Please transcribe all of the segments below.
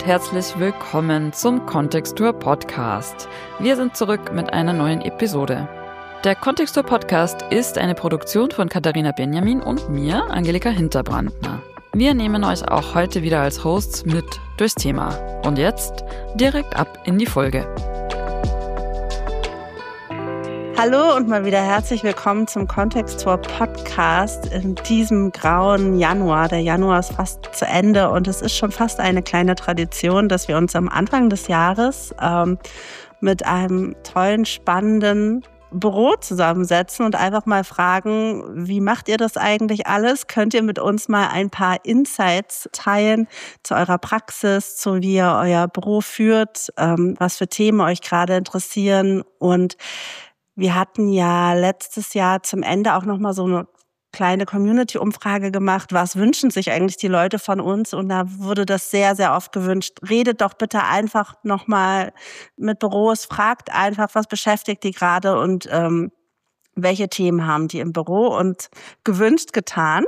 und herzlich willkommen zum Kontextur Podcast. Wir sind zurück mit einer neuen Episode. Der Kontextur Podcast ist eine Produktion von Katharina Benjamin und mir, Angelika Hinterbrandner. Wir nehmen euch auch heute wieder als Hosts mit durchs Thema. Und jetzt direkt ab in die Folge. Hallo und mal wieder herzlich willkommen zum Kontextur Podcast in diesem grauen Januar. Der Januar ist fast zu Ende und es ist schon fast eine kleine Tradition, dass wir uns am Anfang des Jahres mit einem tollen, spannenden Büro zusammensetzen und einfach mal fragen, wie macht ihr das eigentlich alles? Könnt ihr mit uns mal ein paar Insights teilen zu eurer Praxis, zu wie ihr euer Büro führt, was für Themen euch gerade interessieren? Und wir hatten ja letztes Jahr zum Ende auch nochmal so eine kleine Community-Umfrage gemacht. Was wünschen sich eigentlich die Leute von uns? Und da wurde das sehr, sehr oft gewünscht. Redet doch bitte einfach nochmal mit Büros, fragt einfach, was beschäftigt die gerade und welche Themen haben die im Büro? Und gewünscht, getan.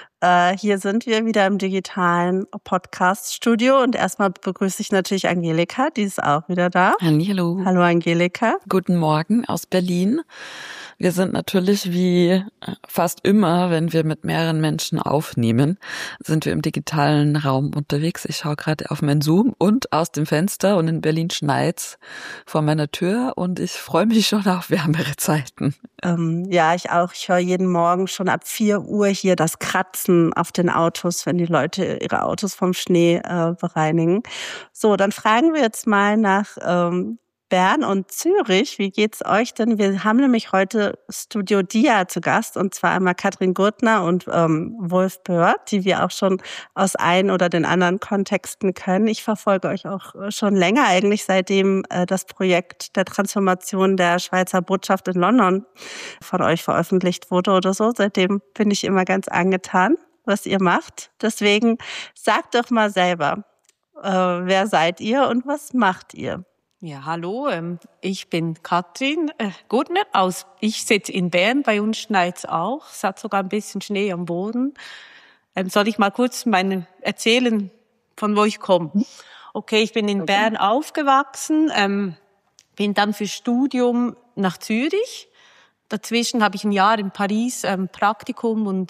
Hier sind wir wieder im digitalen Podcast-Studio und erstmal begrüße ich natürlich Angelika, die ist auch wieder da. Hallihallo. Hallo Angelika. Guten Morgen aus Berlin. Wir sind natürlich wie fast immer, wenn wir mit mehreren Menschen aufnehmen, sind wir im digitalen Raum unterwegs. Ich schaue gerade auf mein Zoom und aus dem Fenster und in Berlin schneit's vor meiner Tür und ich freue mich schon auf wärmere Zeiten. Ja, ich auch. Ich höre jeden Morgen schon ab 4 Uhr hier das Kratzen auf den Autos, wenn die Leute ihre Autos vom Schnee bereinigen. So, dann fragen wir jetzt mal nach Bern und Zürich. Wie geht's euch denn? Wir haben nämlich heute Studio Dia zu Gast und zwar einmal Katrin Gurtner und Wolf Böhrd, die wir auch schon aus ein oder den anderen Kontexten können. Ich verfolge euch auch schon länger, eigentlich seitdem das Projekt der Transformation der Schweizer Botschaft in London von euch veröffentlicht wurde oder so. Seitdem bin ich immer ganz angetan, was ihr macht. Deswegen sagt doch mal selber, wer seid ihr und was macht ihr? Ja, hallo, ich bin Katrin Gurtner ich sitze in Bern, bei uns schneit's auch, es hat sogar ein bisschen Schnee am Boden. Soll ich mal kurz erzählen, von wo ich komme? Okay, ich bin in Bern aufgewachsen, bin dann für Studium nach Zürich. Dazwischen habe ich ein Jahr in Paris Praktikum und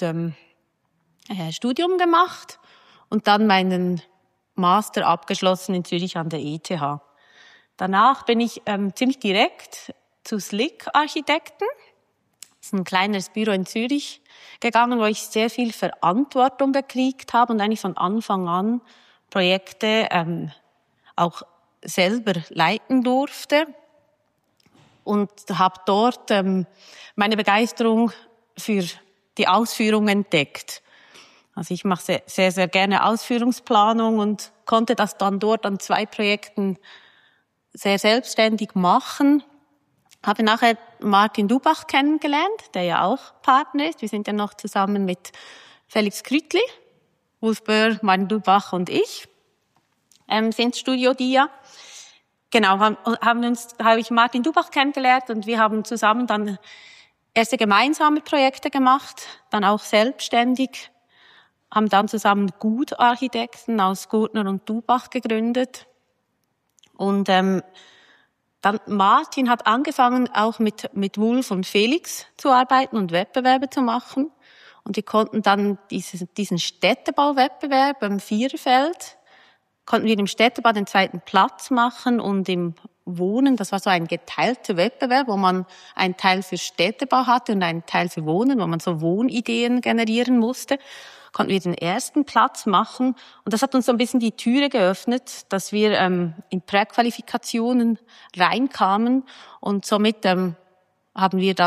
Studium gemacht und dann meinen Master abgeschlossen in Zürich an der ETH. Danach bin ich ziemlich direkt zu Slick Architekten. Das ist ein kleines Büro in Zürich gegangen, wo ich sehr viel Verantwortung gekriegt habe und eigentlich von Anfang an Projekte auch selber leiten durfte. Und habe dort meine Begeisterung für die Ausführung entdeckt. Also ich mache sehr, sehr, sehr gerne Ausführungsplanung und konnte das dann dort an 2 Projekten sehr selbstständig machen. Habe nachher Martin Dubach kennengelernt, der ja auch Partner ist. Wir sind ja noch zusammen mit Felix Krütli, Wolf Böhr, Martin Dubach und ich sind Studio Dia. Genau, habe ich Martin Dubach kennengelernt und wir haben zusammen dann erste gemeinsame Projekte gemacht, dann auch selbstständig, haben dann zusammen Gut Architekten aus Gurtner und Dubach gegründet. Und dann Martin hat angefangen, auch mit Wolf und Felix zu arbeiten und Wettbewerbe zu machen. Und wir konnten dann diesen Städtebauwettbewerb am Viererfeld, konnten wir im Städtebau den 2. Platz machen und im Wohnen, das war so ein geteilter Wettbewerb, wo man einen Teil für Städtebau hatte und einen Teil für Wohnen, wo man so Wohnideen generieren musste, konnten wir den 1. Platz machen. Und das hat uns so ein bisschen die Türe geöffnet, dass wir in Präqualifikationen reinkamen. Und somit konnten wir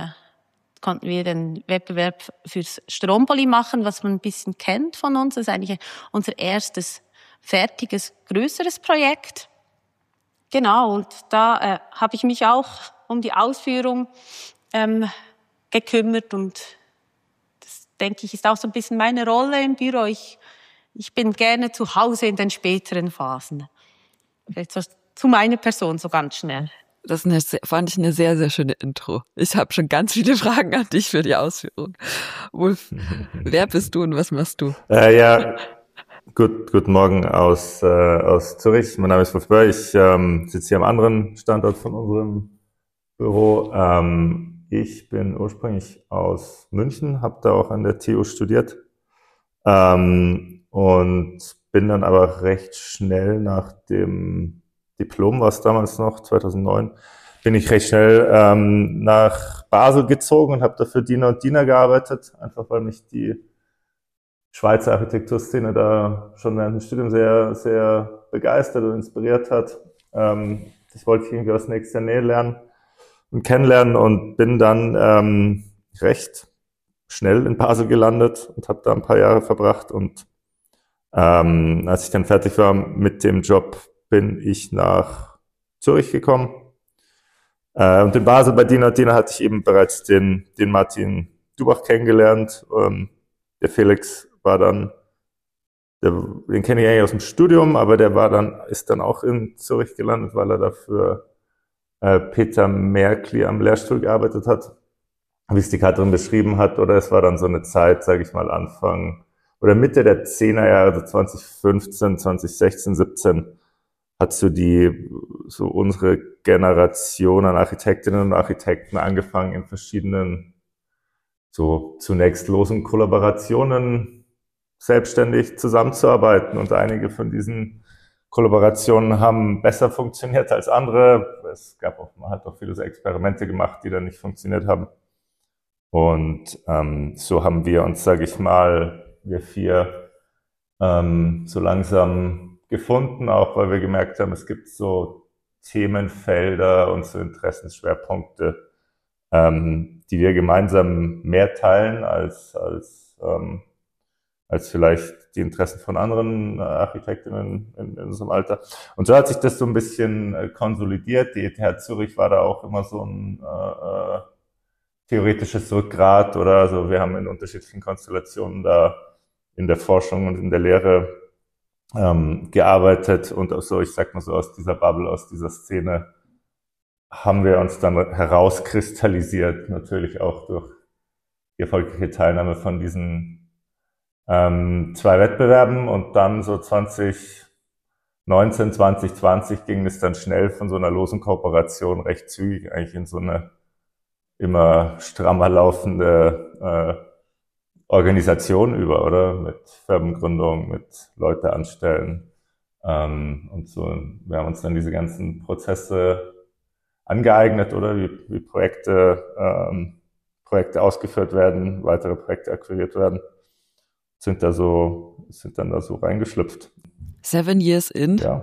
den Wettbewerb fürs Stromboli machen, was man ein bisschen kennt von uns. Das ist eigentlich unser erstes fertiges, größeres Projekt. Genau, und da habe ich mich auch um die Ausführung gekümmert und denke ich, ist auch so ein bisschen meine Rolle im Büro. Ich bin gerne zu Hause in den späteren Phasen. Vielleicht so zu meiner Person so ganz schnell. Das fand ich eine sehr, sehr schöne Intro. Ich habe schon ganz viele Fragen an dich für die Ausführung. Wolf, wer bist du und was machst du? Ja, Guten Morgen aus Zürich. Mein Name ist Wolf Böhr. Ich sitze hier am anderen Standort von unserem Büro. Ich bin ursprünglich aus München, habe da auch an der TU studiert und bin dann aber recht schnell nach dem Diplom, war es damals noch, 2009, bin ich recht schnell nach Basel gezogen und habe dafür Diener und Diener gearbeitet, einfach weil mich die Schweizer Architekturszene da schon während dem Studium sehr, sehr begeistert und inspiriert hat. Ich wollte irgendwie aus nächster Nähe lernen und kennenlernen und bin dann recht schnell in Basel gelandet und habe da ein paar Jahre verbracht. Und als ich dann fertig war mit dem Job, bin ich nach Zürich gekommen. Und in Basel bei Diener und Diener hatte ich eben bereits den Martin Dubach kennengelernt. Der Felix war dann, den kenne ich eigentlich aus dem Studium, aber ist dann auch in Zürich gelandet, weil er dafür Peter Merkli am Lehrstuhl gearbeitet hat, wie es die Katrin beschrieben hat. Oder es war dann so eine Zeit, sage ich mal, Anfang oder Mitte der 10er Jahre, also 2015, 2016, 17, hat so unsere Generation an Architektinnen und Architekten angefangen, in verschiedenen, so zunächst losen Kollaborationen selbstständig zusammenzuarbeiten. Und einige von diesen Kollaborationen haben besser funktioniert als andere. Man hat auch viele so Experimente gemacht, die dann nicht funktioniert haben. Und so haben wir uns, sage ich mal, wir vier so langsam gefunden, auch weil wir gemerkt haben, es gibt so Themenfelder und so Interessensschwerpunkte, die wir gemeinsam mehr teilen als vielleicht die Interessen von anderen Architektinnen in unserem Alter. Und so hat sich das so ein bisschen konsolidiert. Die ETH Zürich war da auch immer so ein theoretisches Rückgrat, oder? Also wir haben in unterschiedlichen Konstellationen da in der Forschung und in der Lehre gearbeitet, und auch so, ich sag mal so, aus dieser Bubble, aus dieser Szene haben wir uns dann herauskristallisiert, natürlich auch durch die erfolgreiche Teilnahme von diesen 2 Wettbewerben. Und dann so 2019, 2020 ging es dann schnell von so einer losen Kooperation recht zügig eigentlich in so eine immer strammer laufende Organisation über, oder? Mit Firmengründung, mit Leute anstellen und so. Wir haben uns dann diese ganzen Prozesse angeeignet, oder? Wie Projekte ausgeführt werden, weitere Projekte akquiriert werden. Sind dann da so reingeschlüpft. 7 years in. Ja.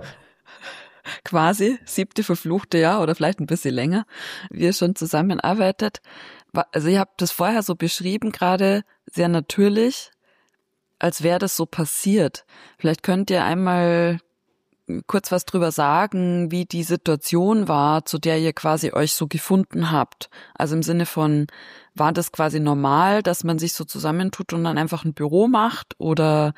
Quasi 7. verfluchte Jahr oder vielleicht ein bisschen länger, wie ihr schon zusammenarbeitet. Also ihr habt das vorher so beschrieben, gerade sehr natürlich, als wäre das so passiert. Vielleicht könnt ihr einmal kurz was drüber sagen, wie die Situation war, zu der ihr quasi euch so gefunden habt. Also im Sinne von, war das quasi normal, dass man sich so zusammentut und dann einfach ein Büro macht, oder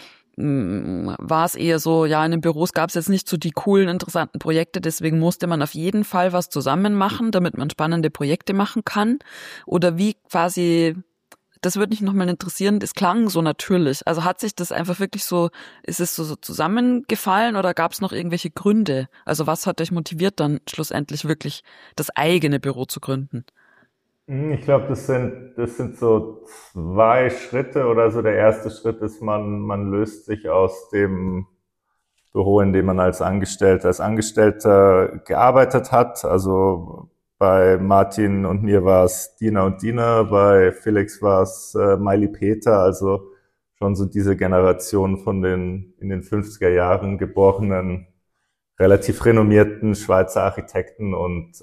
war es eher so, ja, in den Büros gab es jetzt nicht so die coolen, interessanten Projekte, deswegen musste man auf jeden Fall was zusammen machen, damit man spannende Projekte machen kann? Oder wie quasi, das würde mich nochmal interessieren, das klang so natürlich. Also hat sich das einfach wirklich so, ist es so zusammengefallen, oder gab es noch irgendwelche Gründe? Also was hat euch motiviert, dann schlussendlich wirklich das eigene Büro zu gründen? Ich glaube, das sind so 2 Schritte, oder so. Der erste Schritt ist, man löst sich aus dem Büro, in dem man als Angestellter gearbeitet hat. Also bei Martin und mir war es Diener und Diener, bei Felix war es Meili Peter, also schon so diese Generation von den in den 50er Jahren geborenen, relativ renommierten Schweizer Architekten. Und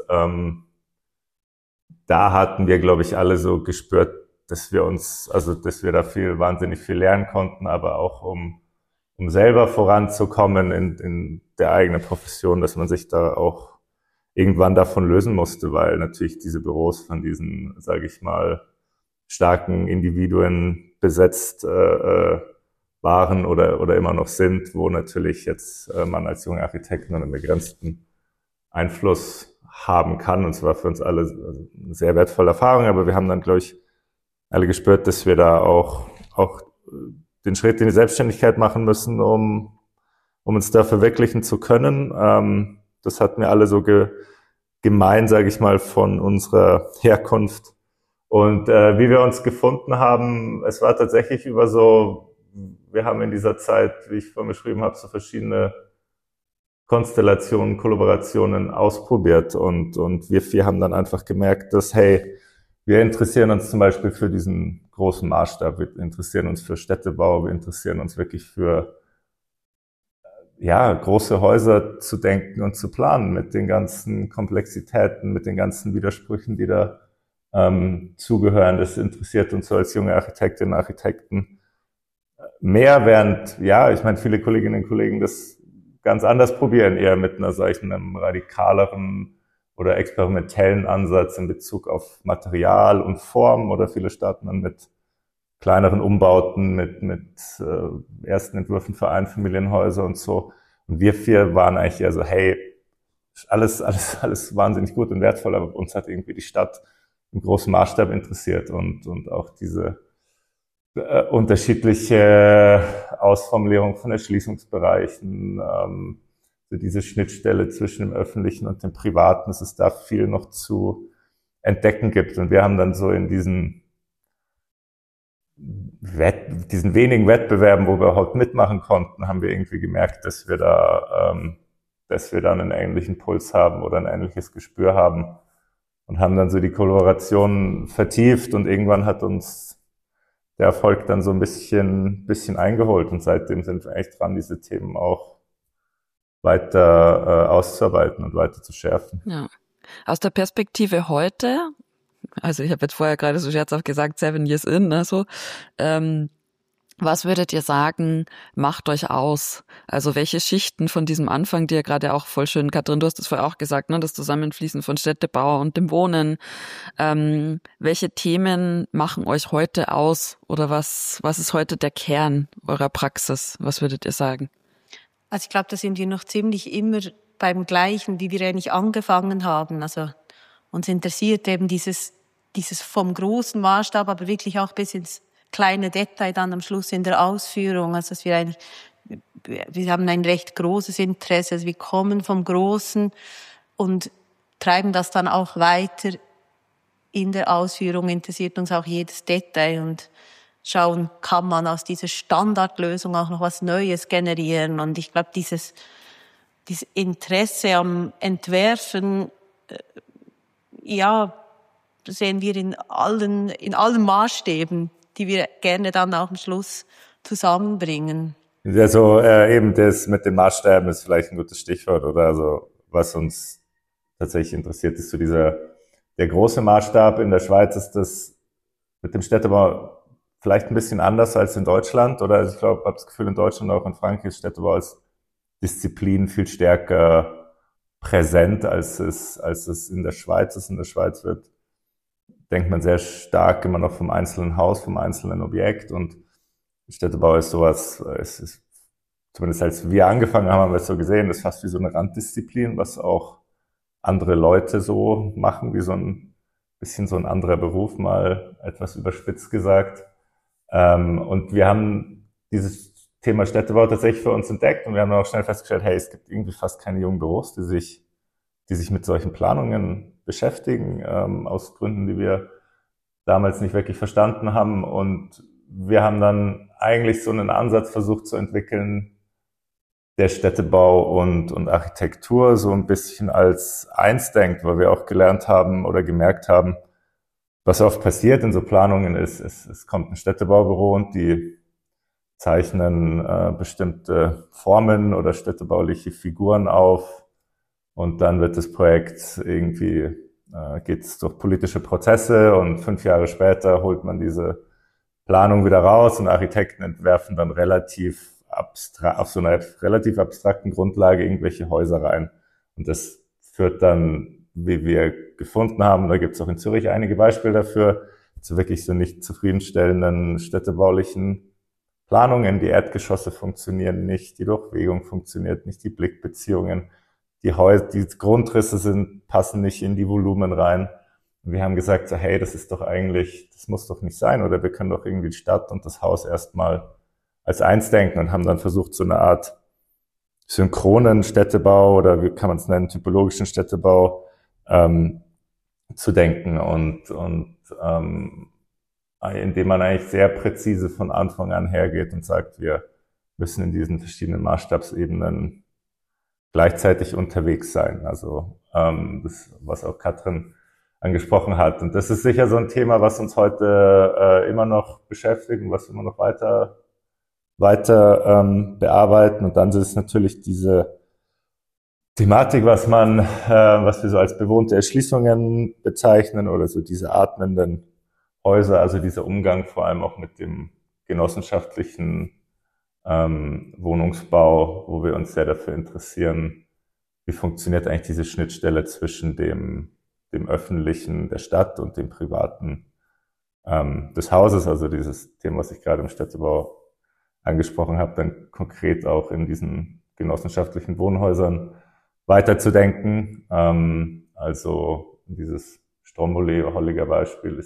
da hatten wir, glaube ich, alle so gespürt, dass wir da wahnsinnig viel lernen konnten, aber auch um selber voranzukommen in der eigenen Profession, dass man sich da auch irgendwann davon lösen musste, weil natürlich diese Büros von diesen, sage ich mal, starken Individuen besetzt waren oder immer noch sind, wo natürlich jetzt man als junger Architekt nur einen begrenzten Einfluss haben kann. Und es war für uns alle eine sehr wertvolle Erfahrung, aber wir haben dann, glaube ich, alle gespürt, dass wir da auch den Schritt in die Selbstständigkeit machen müssen, um uns da verwirklichen zu können. Das hatten wir alle so gemein, sage ich mal, von unserer Herkunft. Und wie wir uns gefunden haben, es war tatsächlich wir haben in dieser Zeit, wie ich vorhin beschrieben habe, so verschiedene Konstellationen, Kollaborationen ausprobiert. Und wir vier haben dann einfach gemerkt, dass, hey, wir interessieren uns zum Beispiel für diesen großen Maßstab, wir interessieren uns für Städtebau, wir interessieren uns wirklich für große Häuser zu denken und zu planen mit den ganzen Komplexitäten, mit den ganzen Widersprüchen, die da zugehören. Das interessiert uns so als junge Architektinnen und Architekten mehr, während, ich meine, viele Kolleginnen und Kollegen das ganz anders probieren, eher mit einem radikaleren oder experimentellen Ansatz in Bezug auf Material und Form, oder viele starten dann mit kleineren Umbauten, mit ersten Entwürfen für Einfamilienhäuser und so. Und wir vier waren eigentlich eher so, hey, alles wahnsinnig gut und wertvoll, aber uns hat irgendwie die Stadt im großen Maßstab interessiert und auch diese unterschiedliche Ausformulierung von Erschließungsbereichen, so diese Schnittstelle zwischen dem Öffentlichen und dem Privaten, dass es da viel noch zu entdecken gibt. Und wir haben dann so in diesen wenigen Wettbewerben, wo wir überhaupt mitmachen konnten, haben wir irgendwie gemerkt, dass wir da einen ähnlichen Puls haben oder ein ähnliches Gespür haben, und haben dann so die Kollaboration vertieft, und irgendwann hat uns der Erfolg dann so ein bisschen eingeholt, und seitdem sind wir echt dran, diese Themen auch weiter auszuarbeiten und weiter zu schärfen. Ja. Aus der Perspektive heute, also ich habe jetzt vorher gerade so scherzhaft gesagt, 7 years in, ne, so, was würdet ihr sagen, macht euch aus? Also welche Schichten von diesem Anfang, die ja gerade auch voll schön, Katrin, du hast das vorher auch gesagt, ne, das Zusammenfließen von Städtebau und dem Wohnen, welche Themen machen euch heute aus, oder was ist heute der Kern eurer Praxis? Was würdet ihr sagen? Also ich glaube, da sind wir noch ziemlich immer beim Gleichen, wie wir eigentlich angefangen haben. Also uns interessiert eben dieses vom großen Maßstab, aber wirklich auch bis ins kleine Detail dann am Schluss in der Ausführung. Also dass wir haben ein recht großes Interesse. Also wir kommen vom Großen und treiben das dann auch weiter in der Ausführung. Interessiert uns auch jedes Detail und schauen, kann man aus dieser Standardlösung auch noch was Neues generieren. Und ich glaube, dieses Interesse am Entwerfen, sehen wir in allen Maßstäben, die wir gerne dann auch am Schluss zusammenbringen. Also eben das mit den Maßstäben ist vielleicht ein gutes Stichwort, oder? Also was uns tatsächlich interessiert, ist so der große Maßstab. In der Schweiz ist das mit dem Städtebau vielleicht ein bisschen anders als in Deutschland, oder? Also ich glaube, ich habe das Gefühl, in Deutschland und auch in Frankreich ist Städtebau als Disziplin viel stärker präsent, als es in der Schweiz ist. In der Schweiz denkt man sehr stark immer noch vom einzelnen Haus, vom einzelnen Objekt, und Städtebau ist sowas, es ist, zumindest als wir angefangen haben, haben wir es so gesehen, das ist fast wie so eine Randdisziplin, was auch andere Leute so machen, wie so ein anderer Beruf, mal etwas überspitzt gesagt. Und wir haben dieses Thema Städtebau tatsächlich für uns entdeckt, und wir haben dann auch schnell festgestellt, hey, es gibt irgendwie fast keine jungen Büros, die sich mit solchen Planungen beschäftigen, aus Gründen, die wir damals nicht wirklich verstanden haben. Und wir haben dann eigentlich so einen Ansatz versucht zu entwickeln, der Städtebau und Architektur so ein bisschen als eins denkt, weil wir auch gelernt haben oder gemerkt haben, was oft passiert in so Planungen ist, es kommt ein Städtebaubüro und die zeichnen bestimmte Formen oder städtebauliche Figuren auf, und dann wird das Projekt irgendwie, geht's durch politische Prozesse, und 5 Jahre später holt man diese Planung wieder raus, und Architekten entwerfen dann auf so einer relativ abstrakten Grundlage irgendwelche Häuser rein. Und das führt dann, wie wir gefunden haben, da gibt's auch in Zürich einige Beispiele dafür, zu wirklich so nicht zufriedenstellenden städtebaulichen Planungen. Die Erdgeschosse funktionieren nicht, die Durchwegung funktioniert nicht, die Blickbeziehungen, die Grundrisse passen nicht in die Volumen rein. Und wir haben gesagt, so, hey, das muss doch nicht sein, oder wir können doch irgendwie die Stadt und das Haus erstmal als eins denken und haben dann versucht, so eine Art synchronen Städtebau oder wie kann man es nennen, typologischen Städtebau zu denken und indem man eigentlich sehr präzise von Anfang an hergeht und sagt, wir müssen in diesen verschiedenen Maßstabsebenen gleichzeitig unterwegs sein. Also das, was auch Katrin angesprochen hat. Und das ist sicher so ein Thema, was uns heute immer noch beschäftigt und was wir immer noch weiter bearbeiten. Und dann ist es natürlich diese Thematik, was wir so als bewohnte Erschließungen bezeichnen oder so diese atmenden Häuser, also dieser Umgang vor allem auch mit dem genossenschaftlichen Wohnungsbau, wo wir uns sehr dafür interessieren, wie funktioniert eigentlich diese Schnittstelle zwischen dem Öffentlichen der Stadt und dem Privaten des Hauses, also dieses Thema, was ich gerade im Städtebau angesprochen habe, dann konkret auch in diesen genossenschaftlichen Wohnhäusern weiterzudenken. Also dieses Stromboli-Holliger Beispiel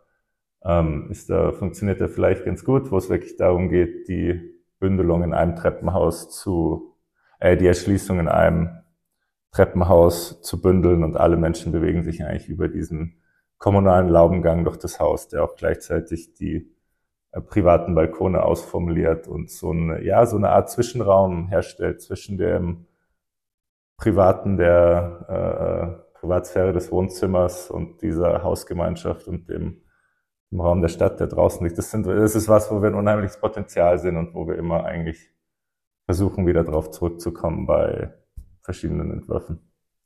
funktioniert da vielleicht ganz gut, wo es wirklich darum geht, die Bündelung in einem Treppenhaus die Erschließung in einem Treppenhaus zu bündeln und alle Menschen bewegen sich eigentlich über diesen kommunalen Laubengang durch das Haus, der auch gleichzeitig die privaten Balkone ausformuliert und so eine Art Zwischenraum herstellt zwischen dem Privaten der Privatsphäre des Wohnzimmers und dieser Hausgemeinschaft und dem Raum der Stadt, der draußen liegt. Das ist was, wo wir ein unheimliches Potenzial sehen und wo wir immer eigentlich versuchen, wieder drauf zurückzukommen bei verschiedenen Entwürfen.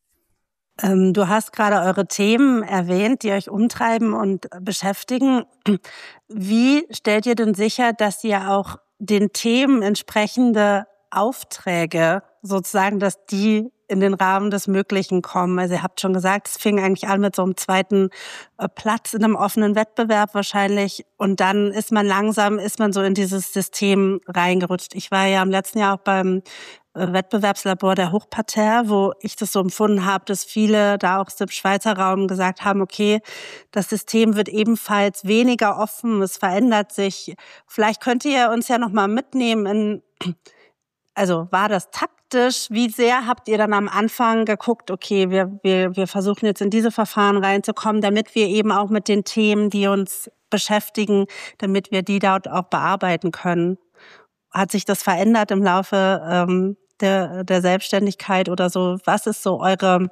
Du hast gerade eure Themen erwähnt, die euch umtreiben und beschäftigen. Wie stellt ihr denn sicher, dass ihr auch den Themen entsprechende Aufträge sozusagen, dass die in den Rahmen des Möglichen kommen? Also ihr habt schon gesagt, es fing eigentlich an mit so einem zweiten Platz in einem offenen Wettbewerb wahrscheinlich und dann ist man so in dieses System reingerutscht. Ich war ja im letzten Jahr auch beim Wettbewerbslabor der Hochparterre, wo ich das so empfunden habe, dass viele da auch aus dem Schweizer Raum gesagt haben, okay, das System wird ebenfalls weniger offen, es verändert sich. Vielleicht könnt ihr uns ja noch mal mitnehmen also war das taktisch? Wie sehr habt ihr dann am Anfang geguckt, okay, wir versuchen jetzt in diese Verfahren reinzukommen, damit wir eben auch mit den Themen, die uns beschäftigen, damit wir die dort auch bearbeiten können? Hat sich das verändert im Laufe der Selbstständigkeit oder so? Was ist so euer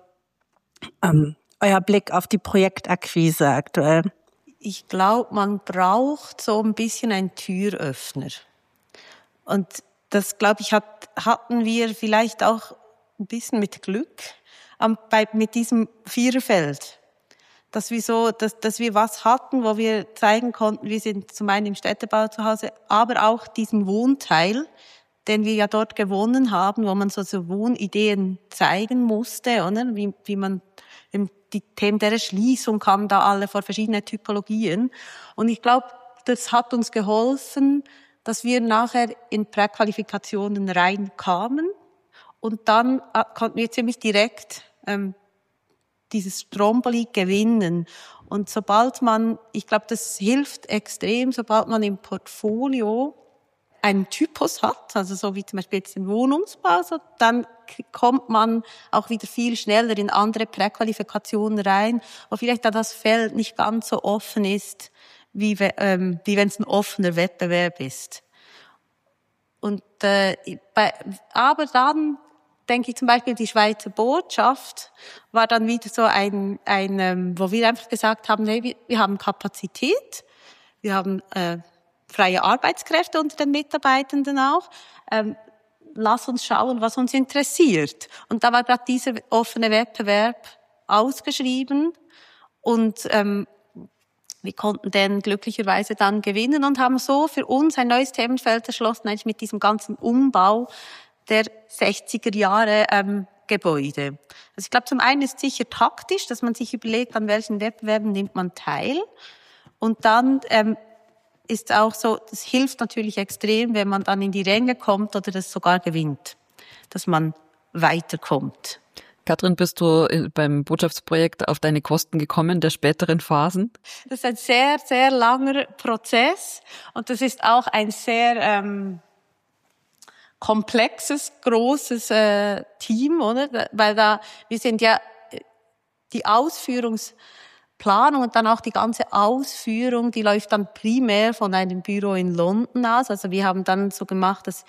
Blick auf die Projektakquise aktuell? Ich glaube, man braucht so ein bisschen einen Türöffner. Und das, glaube ich, hatten wir vielleicht auch ein bisschen mit Glück mit diesem Viererfeld. Dass wir was hatten, wo wir zeigen konnten, wir sind zum einen im Städtebau zu Hause, aber auch diesen Wohnteil, den wir ja dort gewonnen haben, wo man so Wohnideen zeigen musste, oder? Wie man die Themen der Erschließung kamen da alle vor verschiedene Typologien. Und ich glaube, das hat uns geholfen, dass wir nachher in Präqualifikationen reinkamen und dann konnten wir ziemlich direkt dieses Stromboli gewinnen. Und ich glaube, das hilft extrem, sobald man im Portfolio einen Typus hat, also so wie zum Beispiel jetzt den Wohnungsbau, so, dann kommt man auch wieder viel schneller in andere Präqualifikationen rein, wo vielleicht da das Feld nicht ganz so offen ist, wie wenn es ein offener Wettbewerb ist. Und aber dann denke ich zum Beispiel, die Schweizer Botschaft war dann wieder so wo wir einfach gesagt haben, hey, wir haben Kapazität, wir haben freie Arbeitskräfte unter den Mitarbeitenden auch. Lass uns schauen, was uns interessiert. Und da war gerade dieser offene Wettbewerb ausgeschrieben und wir konnten den glücklicherweise dann gewinnen und haben so für uns ein neues Themenfeld erschlossen, eigentlich mit diesem ganzen Umbau der 60er Jahre Gebäude. Also ich glaube, zum einen ist es sicher taktisch, dass man sich überlegt, an welchen Wettbewerben nimmt man teil. Und dann ist auch so, das hilft natürlich extrem, wenn man dann in die Ränge kommt oder das sogar gewinnt, dass man weiterkommt. Katrin, bist du beim Botschaftsprojekt auf deine Kosten gekommen der späteren Phasen? Das ist ein sehr, sehr langer Prozess und das ist auch ein sehr komplexes, großes Team, oder? Weil wir sind ja die Ausführungsplanung und dann auch die ganze Ausführung, die läuft dann primär von einem Büro in London aus. Also wir haben dann so gemacht, dass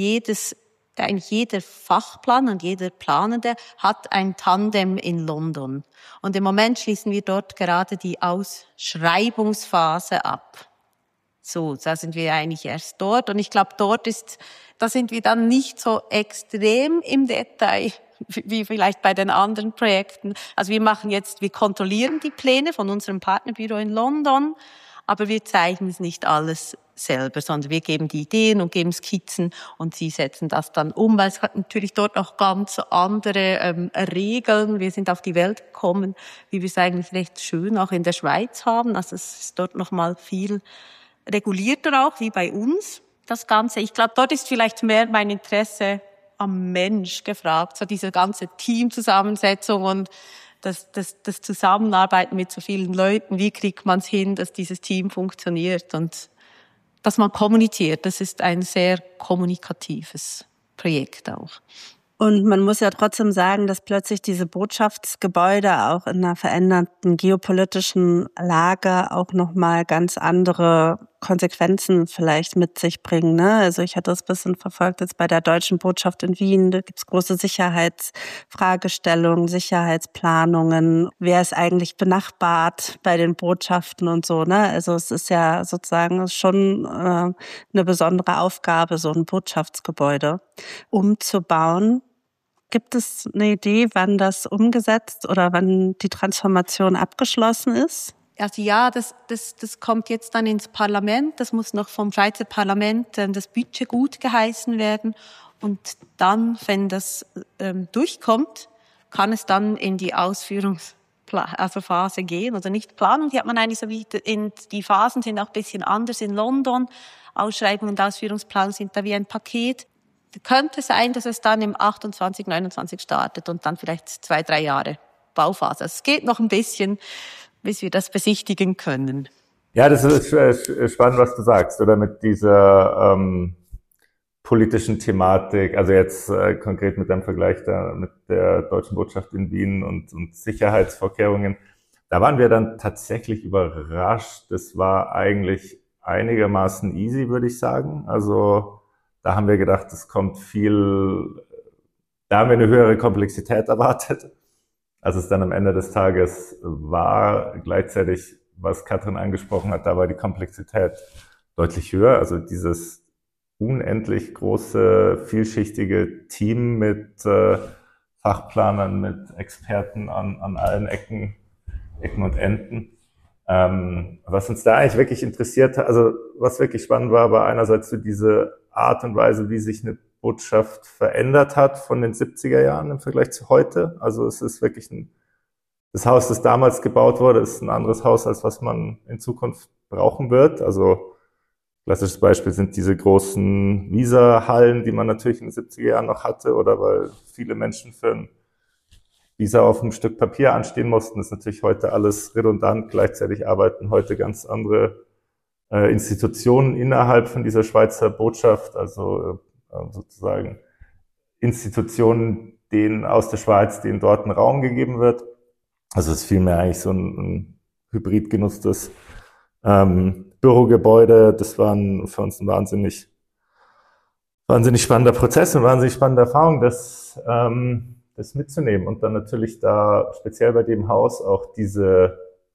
eigentlich jeder Fachplaner und jeder Planende hat ein Tandem in London. Und im Moment schließen wir dort gerade die Ausschreibungsphase ab. So, da sind wir eigentlich erst dort. Und ich glaube, da sind wir dann nicht so extrem im Detail wie vielleicht bei den anderen Projekten. Also wir kontrollieren die Pläne von unserem Partnerbüro in London, aber wir zeichnen es nicht alles selber, sondern wir geben die Ideen und geben Skizzen und sie setzen das dann um, weil es hat natürlich dort auch ganz andere Regeln. Wir sind auf die Welt gekommen, wie wir es eigentlich recht schön auch in der Schweiz haben. Also es ist dort nochmal viel regulierter auch, wie bei uns, das Ganze. Ich glaube, dort ist vielleicht mehr mein Interesse am Mensch gefragt, so diese ganze Teamzusammensetzung und das Zusammenarbeiten mit so vielen Leuten. Wie kriegt man es hin, dass dieses Team funktioniert und dass man kommuniziert? Das ist ein sehr kommunikatives Projekt auch. Und man muss ja trotzdem sagen, dass plötzlich diese Botschaftsgebäude auch in einer veränderten geopolitischen Lage auch nochmal ganz andere Konsequenzen vielleicht mit sich bringen, ne? Also ich hatte das ein bisschen verfolgt jetzt bei der deutschen Botschaft in Wien. Da gibt's große Sicherheitsfragestellungen, Sicherheitsplanungen. Wer ist eigentlich benachbart bei den Botschaften und so, ne? Also es ist ja sozusagen schon eine besondere Aufgabe, so ein Botschaftsgebäude umzubauen. Gibt es eine Idee, wann das umgesetzt oder wann die Transformation abgeschlossen ist? Also ja, das kommt jetzt dann ins Parlament. Das muss noch vom Schweizer Parlament das Budget gut geheißen werden. Und dann, wenn das durchkommt, kann es dann in die Phase gehen oder nicht Planung. Die hat man eigentlich so wie die Phasen sind auch ein bisschen anders in London. Ausschreibung und Ausführungsplan sind da wie ein Paket. Könnte sein, dass es dann im 28, 29 startet und dann vielleicht 2-3 Jahre Bauphase. Also es geht noch ein bisschen, bis wir das besichtigen können. Ja, das ist spannend, was du sagst, oder mit dieser politischen Thematik, also jetzt konkret mit dem Vergleich da mit der Deutschen Botschaft in Wien und Sicherheitsvorkehrungen. Da waren wir dann tatsächlich überrascht. Das war eigentlich einigermaßen easy, würde ich sagen. Also da haben wir gedacht, da haben wir eine höhere Komplexität erwartet, als es dann am Ende des Tages war. Gleichzeitig, was Katrin angesprochen hat, da war die Komplexität deutlich höher. Also dieses unendlich große, vielschichtige Team mit Fachplanern, mit Experten an allen Ecken und Enden. Was uns da eigentlich wirklich interessiert hat, also was wirklich spannend war einerseits so diese Art und Weise, wie sich eine Botschaft verändert hat von den 70er Jahren im Vergleich zu heute. Also es ist wirklich das Haus, das damals gebaut wurde, ist ein anderes Haus, als was man in Zukunft brauchen wird. Also klassisches Beispiel sind diese großen Visa-Hallen, die man natürlich in den 70er Jahren noch hatte, oder weil viele Menschen für ein Visa auf einem Stück Papier anstehen mussten. Das ist natürlich heute alles redundant. Gleichzeitig arbeiten heute ganz andere Institutionen innerhalb von dieser Schweizer Botschaft, also sozusagen Institutionen, denen aus der Schweiz, denen dort ein Raum gegeben wird. Also es ist vielmehr eigentlich so ein hybrid genutztes Bürogebäude. Das war für uns ein wahnsinnig spannender Prozess und wahnsinnig spannende Erfahrung, das mitzunehmen. Und dann natürlich da speziell bei dem Haus auch diese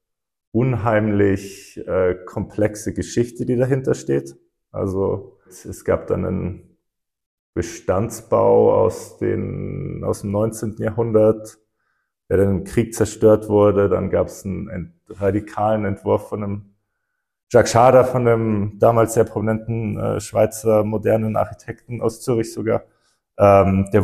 unheimlich komplexe Geschichte, die dahinter steht. Also es gab dann einen Bestandsbau aus dem 19. Jahrhundert, der dann im Krieg zerstört wurde. Dann gab es einen radikalen Entwurf von einem Jacques Schada, von einem damals sehr prominenten Schweizer modernen Architekten aus Zürich sogar. Der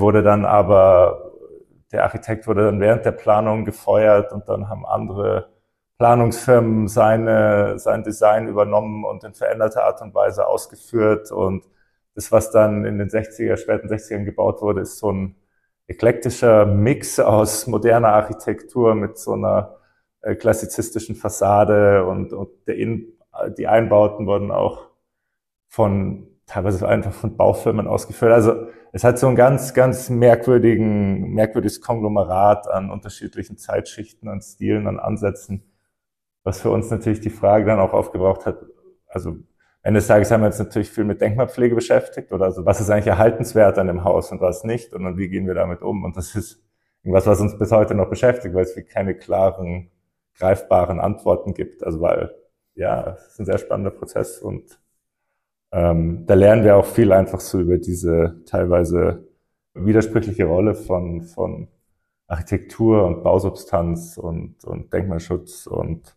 Architekt wurde dann während der Planung gefeuert und dann haben andere Planungsfirmen sein Design übernommen und in veränderter Art und Weise ausgeführt. Und das, was dann in den späten 60ern gebaut wurde, ist so ein eklektischer Mix aus moderner Architektur mit so einer klassizistischen Fassade und die Einbauten wurden auch von teilweise einfach von Baufirmen ausgeführt. Also es hat so ein ganz, ganz merkwürdiges Konglomerat an unterschiedlichen Zeitschichten, an Stilen, an Ansätzen, was für uns natürlich die Frage dann auch aufgebracht hat. Also am Ende des Tages haben wir uns natürlich viel mit Denkmalpflege beschäftigt, oder also was ist eigentlich erhaltenswert an dem Haus und was nicht, und dann wie gehen wir damit um? Und das ist irgendwas, was uns bis heute noch beschäftigt, weil es keine klaren, greifbaren Antworten gibt. Also weil, ja, es ist ein sehr spannender Prozess, und da lernen wir auch viel einfach so über diese teilweise widersprüchliche Rolle von Architektur und Bausubstanz und Denkmalschutz, und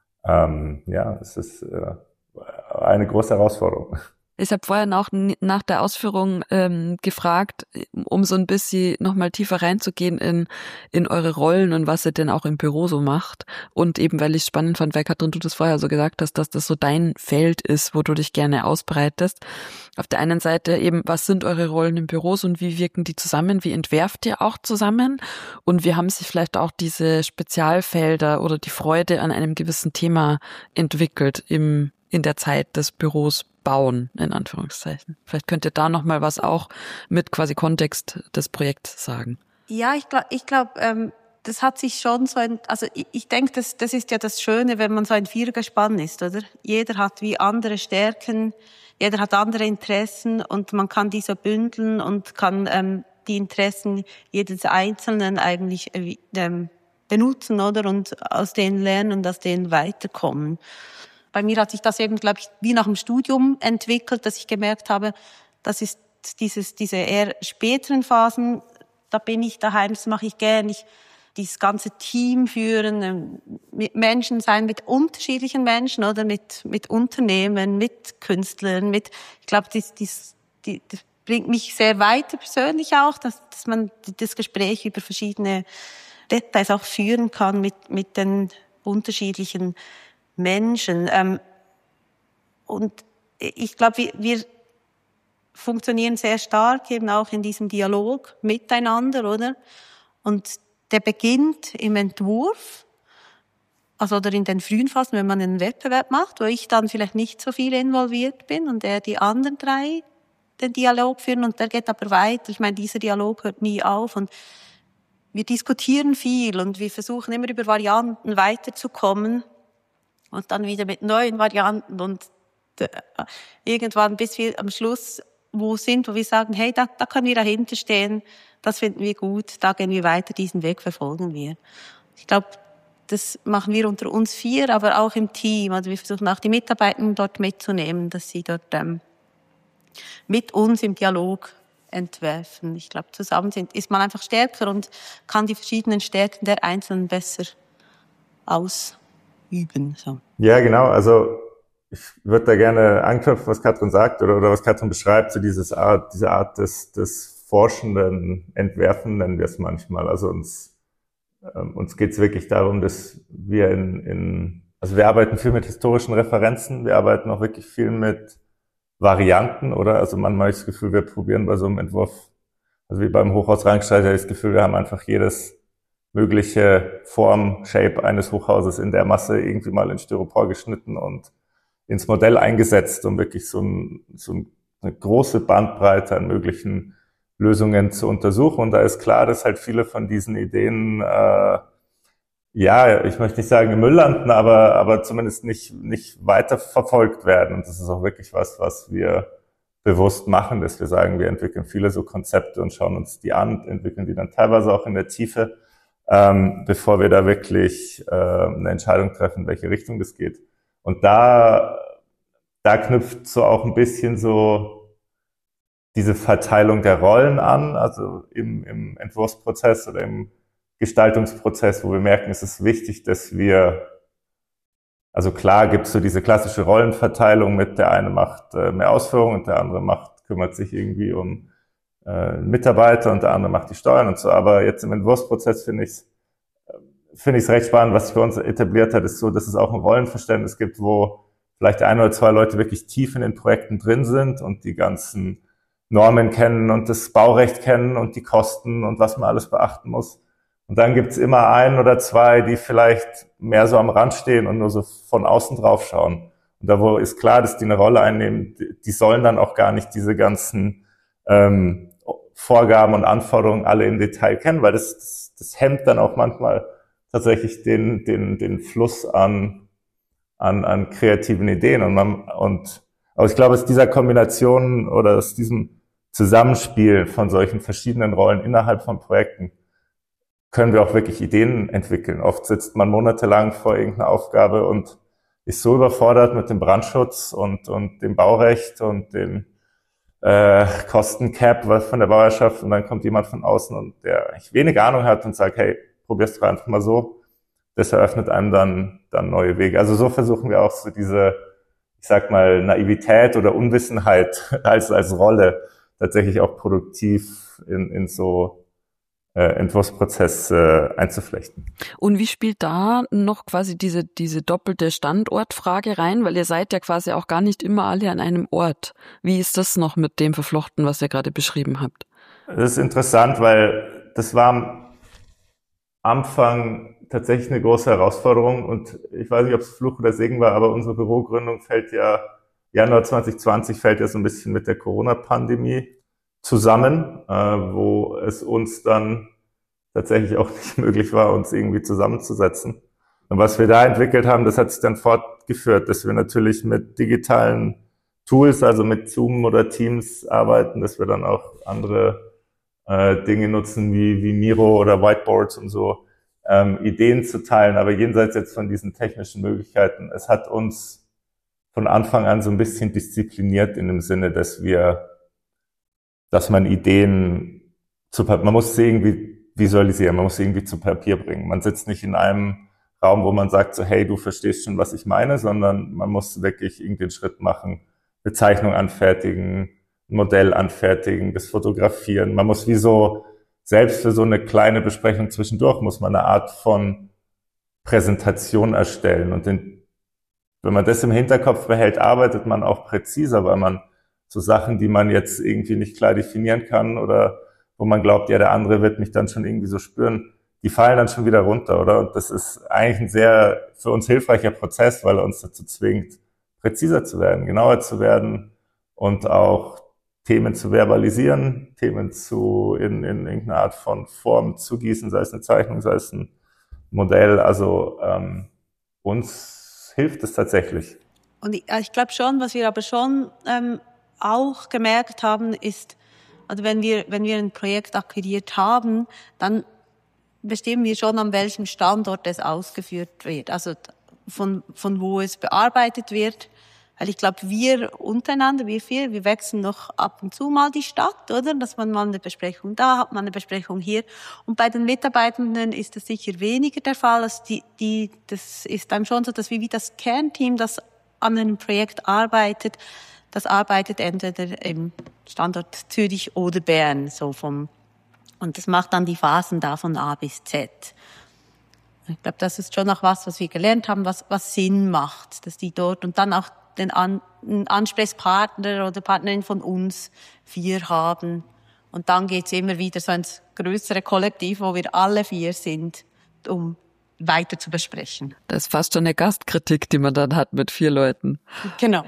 ja, es ist eine große Herausforderung. Ich habe vorher noch nach der Ausführung gefragt, um so ein bisschen nochmal tiefer reinzugehen in eure Rollen und was ihr denn auch im Büro so macht. Und eben, weil ich es spannend fand, weil Katrin, du das vorher so gesagt hast, dass das so dein Feld ist, wo du dich gerne ausbreitest. Auf der einen Seite eben, was sind eure Rollen im Büros und wie wirken die zusammen? Wie entwerft ihr auch zusammen? Und wie haben sich vielleicht auch diese Spezialfelder oder die Freude an einem gewissen Thema entwickelt in der Zeit des Büros bauen, in Anführungszeichen. Vielleicht könnt ihr da nochmal was auch mit quasi Kontext des Projekts sagen. Ja, ich glaube, das hat sich schon so also ich denke, das ist ja das Schöne, wenn man so ein Vierergespann ist, oder? Jeder hat wie andere Stärken, jeder hat andere Interessen, und man kann diese bündeln und kann die Interessen jedes Einzelnen eigentlich benutzen, oder? Und aus denen lernen und aus denen weiterkommen. Bei mir hat sich das eben, glaube ich, wie nach dem Studium entwickelt, dass ich gemerkt habe, das ist diese eher späteren Phasen, da bin ich daheim, das mache ich gern. Dieses ganze Team führen, mit Menschen sein, mit unterschiedlichen Menschen, oder mit Unternehmen, mit Künstlern, ich glaube, das bringt mich sehr weiter persönlich auch, dass man das Gespräch über verschiedene Details auch führen kann mit den unterschiedlichen Menschen. Und ich glaube, wir funktionieren sehr stark eben auch in diesem Dialog miteinander, oder? Und der beginnt im Entwurf, also oder in den frühen Phasen, wenn man einen Wettbewerb macht, wo ich dann vielleicht nicht so viel involviert bin und die anderen drei den Dialog führen, und der geht aber weiter. Ich meine, dieser Dialog hört nie auf, und wir diskutieren viel und wir versuchen immer über Varianten weiterzukommen. Und dann wieder mit neuen Varianten, und irgendwann bis wir am Schluss wo wir sagen, hey, da können wir dahinter stehen, das finden wir gut, da gehen wir weiter, diesen Weg verfolgen wir. Ich glaube, das machen wir unter uns 4, aber auch im Team. Also wir versuchen auch die Mitarbeitenden dort mitzunehmen, dass sie dort mit uns im Dialog entwerfen. Ich glaube, zusammen ist man einfach stärker und kann die verschiedenen Stärken der Einzelnen besser ausüben. So. Ja, genau. Also ich würde da gerne anknüpfen, was Katrin sagt oder was Katrin beschreibt, so diese Art des forschenden Entwerfen, nennen wir es manchmal. Also uns geht es wirklich darum, dass wir also wir arbeiten viel mit historischen Referenzen, wir arbeiten auch wirklich viel mit Varianten, oder? Also manchmal habe ich das Gefühl, wir probieren bei so einem Entwurf, also wie beim Hochhaus Rankstein, habe ich das Gefühl, wir haben einfach jedes mögliche Form, Shape eines Hochhauses in der Masse irgendwie mal in Styropor geschnitten und ins Modell eingesetzt, um wirklich so eine große Bandbreite an möglichen Lösungen zu untersuchen. Und da ist klar, dass halt viele von diesen Ideen, ich möchte nicht sagen im Müll landen, aber zumindest nicht weiter verfolgt werden. Und das ist auch wirklich was wir bewusst machen, dass wir sagen, wir entwickeln viele so Konzepte und schauen uns die an, entwickeln die dann teilweise auch in der Tiefe, bevor wir da wirklich eine Entscheidung treffen, in welche Richtung das geht. Und da knüpft so auch ein bisschen so diese Verteilung der Rollen an, also im Entwurfsprozess oder im Gestaltungsprozess, wo wir merken, es ist wichtig, dass also klar gibt es so diese klassische Rollenverteilung mit der eine macht mehr Ausführung und der andere kümmert sich irgendwie um Mitarbeiter und der andere macht die Steuern und so. Aber jetzt im Entwurfsprozess finde ich es recht spannend, was sich für uns etabliert hat, ist so, dass es auch ein Rollenverständnis gibt, wo vielleicht 1 oder 2 Leute wirklich tief in den Projekten drin sind und die ganzen Normen kennen und das Baurecht kennen und die Kosten und was man alles beachten muss. Und dann gibt's immer 1 oder 2, die vielleicht mehr so am Rand stehen und nur so von außen drauf schauen. Und da wo ist klar, dass die eine Rolle einnehmen, die sollen dann auch gar nicht diese ganzen Vorgaben und Anforderungen alle im Detail kennen, weil das hemmt dann auch manchmal tatsächlich den Fluss an kreativen Ideen. Aber ich glaube, aus dieser Kombination oder aus diesem Zusammenspiel von solchen verschiedenen Rollen innerhalb von Projekten können wir auch wirklich Ideen entwickeln. Oft sitzt man monatelang vor irgendeiner Aufgabe und ist so überfordert mit dem Brandschutz und dem Baurecht und dem Kostencap von der Bauherrschaft, und dann kommt jemand von außen und der eigentlich wenig Ahnung hat und sagt, hey, probier's doch einfach mal so. Das eröffnet einem dann neue Wege. Also so versuchen wir auch so diese, ich sag mal, Naivität oder Unwissenheit als Rolle tatsächlich auch produktiv in so Entwurfsprozess einzuflechten. Und wie spielt da noch quasi diese doppelte Standortfrage rein? Weil ihr seid ja quasi auch gar nicht immer alle an einem Ort. Wie ist das noch mit dem verflochten, was ihr gerade beschrieben habt? Das ist interessant, weil das war am Anfang tatsächlich eine große Herausforderung, und ich weiß nicht, ob es Fluch oder Segen war, aber unsere Bürogründung Januar 2020 fällt ja so ein bisschen mit der Corona-Pandemie zusammen, wo es uns dann tatsächlich auch nicht möglich war, uns irgendwie zusammenzusetzen. Und was wir da entwickelt haben, das hat sich dann fortgeführt, dass wir natürlich mit digitalen Tools, also mit Zoom oder Teams arbeiten, dass wir dann auch andere Dinge nutzen wie Miro oder Whiteboards, um so Ideen zu teilen. Aber jenseits jetzt von diesen technischen Möglichkeiten, es hat uns von Anfang an so ein bisschen diszipliniert in dem Sinne, dass man Ideen man muss sie irgendwie visualisieren, man muss sie irgendwie zu Papier bringen. Man sitzt nicht in einem Raum, wo man sagt so, hey, du verstehst schon, was ich meine, sondern man muss wirklich irgendwie einen Schritt machen, eine Zeichnung anfertigen, ein Modell anfertigen, das fotografieren. Man muss selbst für so eine kleine Besprechung zwischendurch muss man eine Art von Präsentation erstellen. Und wenn man das im Hinterkopf behält, arbeitet man auch präziser, weil man so Sachen, die man jetzt irgendwie nicht klar definieren kann oder wo man glaubt, ja, der andere wird mich dann schon irgendwie so spüren, die fallen dann schon wieder runter, oder? Und das ist eigentlich ein sehr für uns hilfreicher Prozess, weil er uns dazu zwingt, präziser zu werden, genauer zu werden und auch Themen zu verbalisieren, Themen in irgendeine Art von Form zu gießen, sei es eine Zeichnung, sei es ein Modell. Also uns hilft es tatsächlich. Und ich glaube schon, was wir aber schon auch gemerkt haben, ist, also wenn wir ein Projekt akquiriert haben, dann bestimmen wir schon, an welchem Standort es ausgeführt wird, also von wo es bearbeitet wird. Weil ich glaube, wir untereinander, wir wechseln noch ab und zu mal die Stadt, oder? Dass man mal eine Besprechung da hat, mal eine Besprechung hier. Und bei den Mitarbeitenden ist das sicher weniger der Fall. Also das ist dann schon so, dass wie das Kernteam, das an einem Projekt arbeitet, das arbeitet entweder im Standort Zürich oder Bern, und das macht dann die Phasen da von A bis Z. Ich glaube, das ist schon auch was wir gelernt haben, was Sinn macht, dass die dort und dann auch den Ansprechpartner oder Partnerin von uns 4 haben. Und dann geht's immer wieder so ins größere Kollektiv, wo wir alle 4 sind, um weiter zu besprechen. Das ist fast schon eine Gastkritik, die man dann hat mit 4 Leuten. Genau.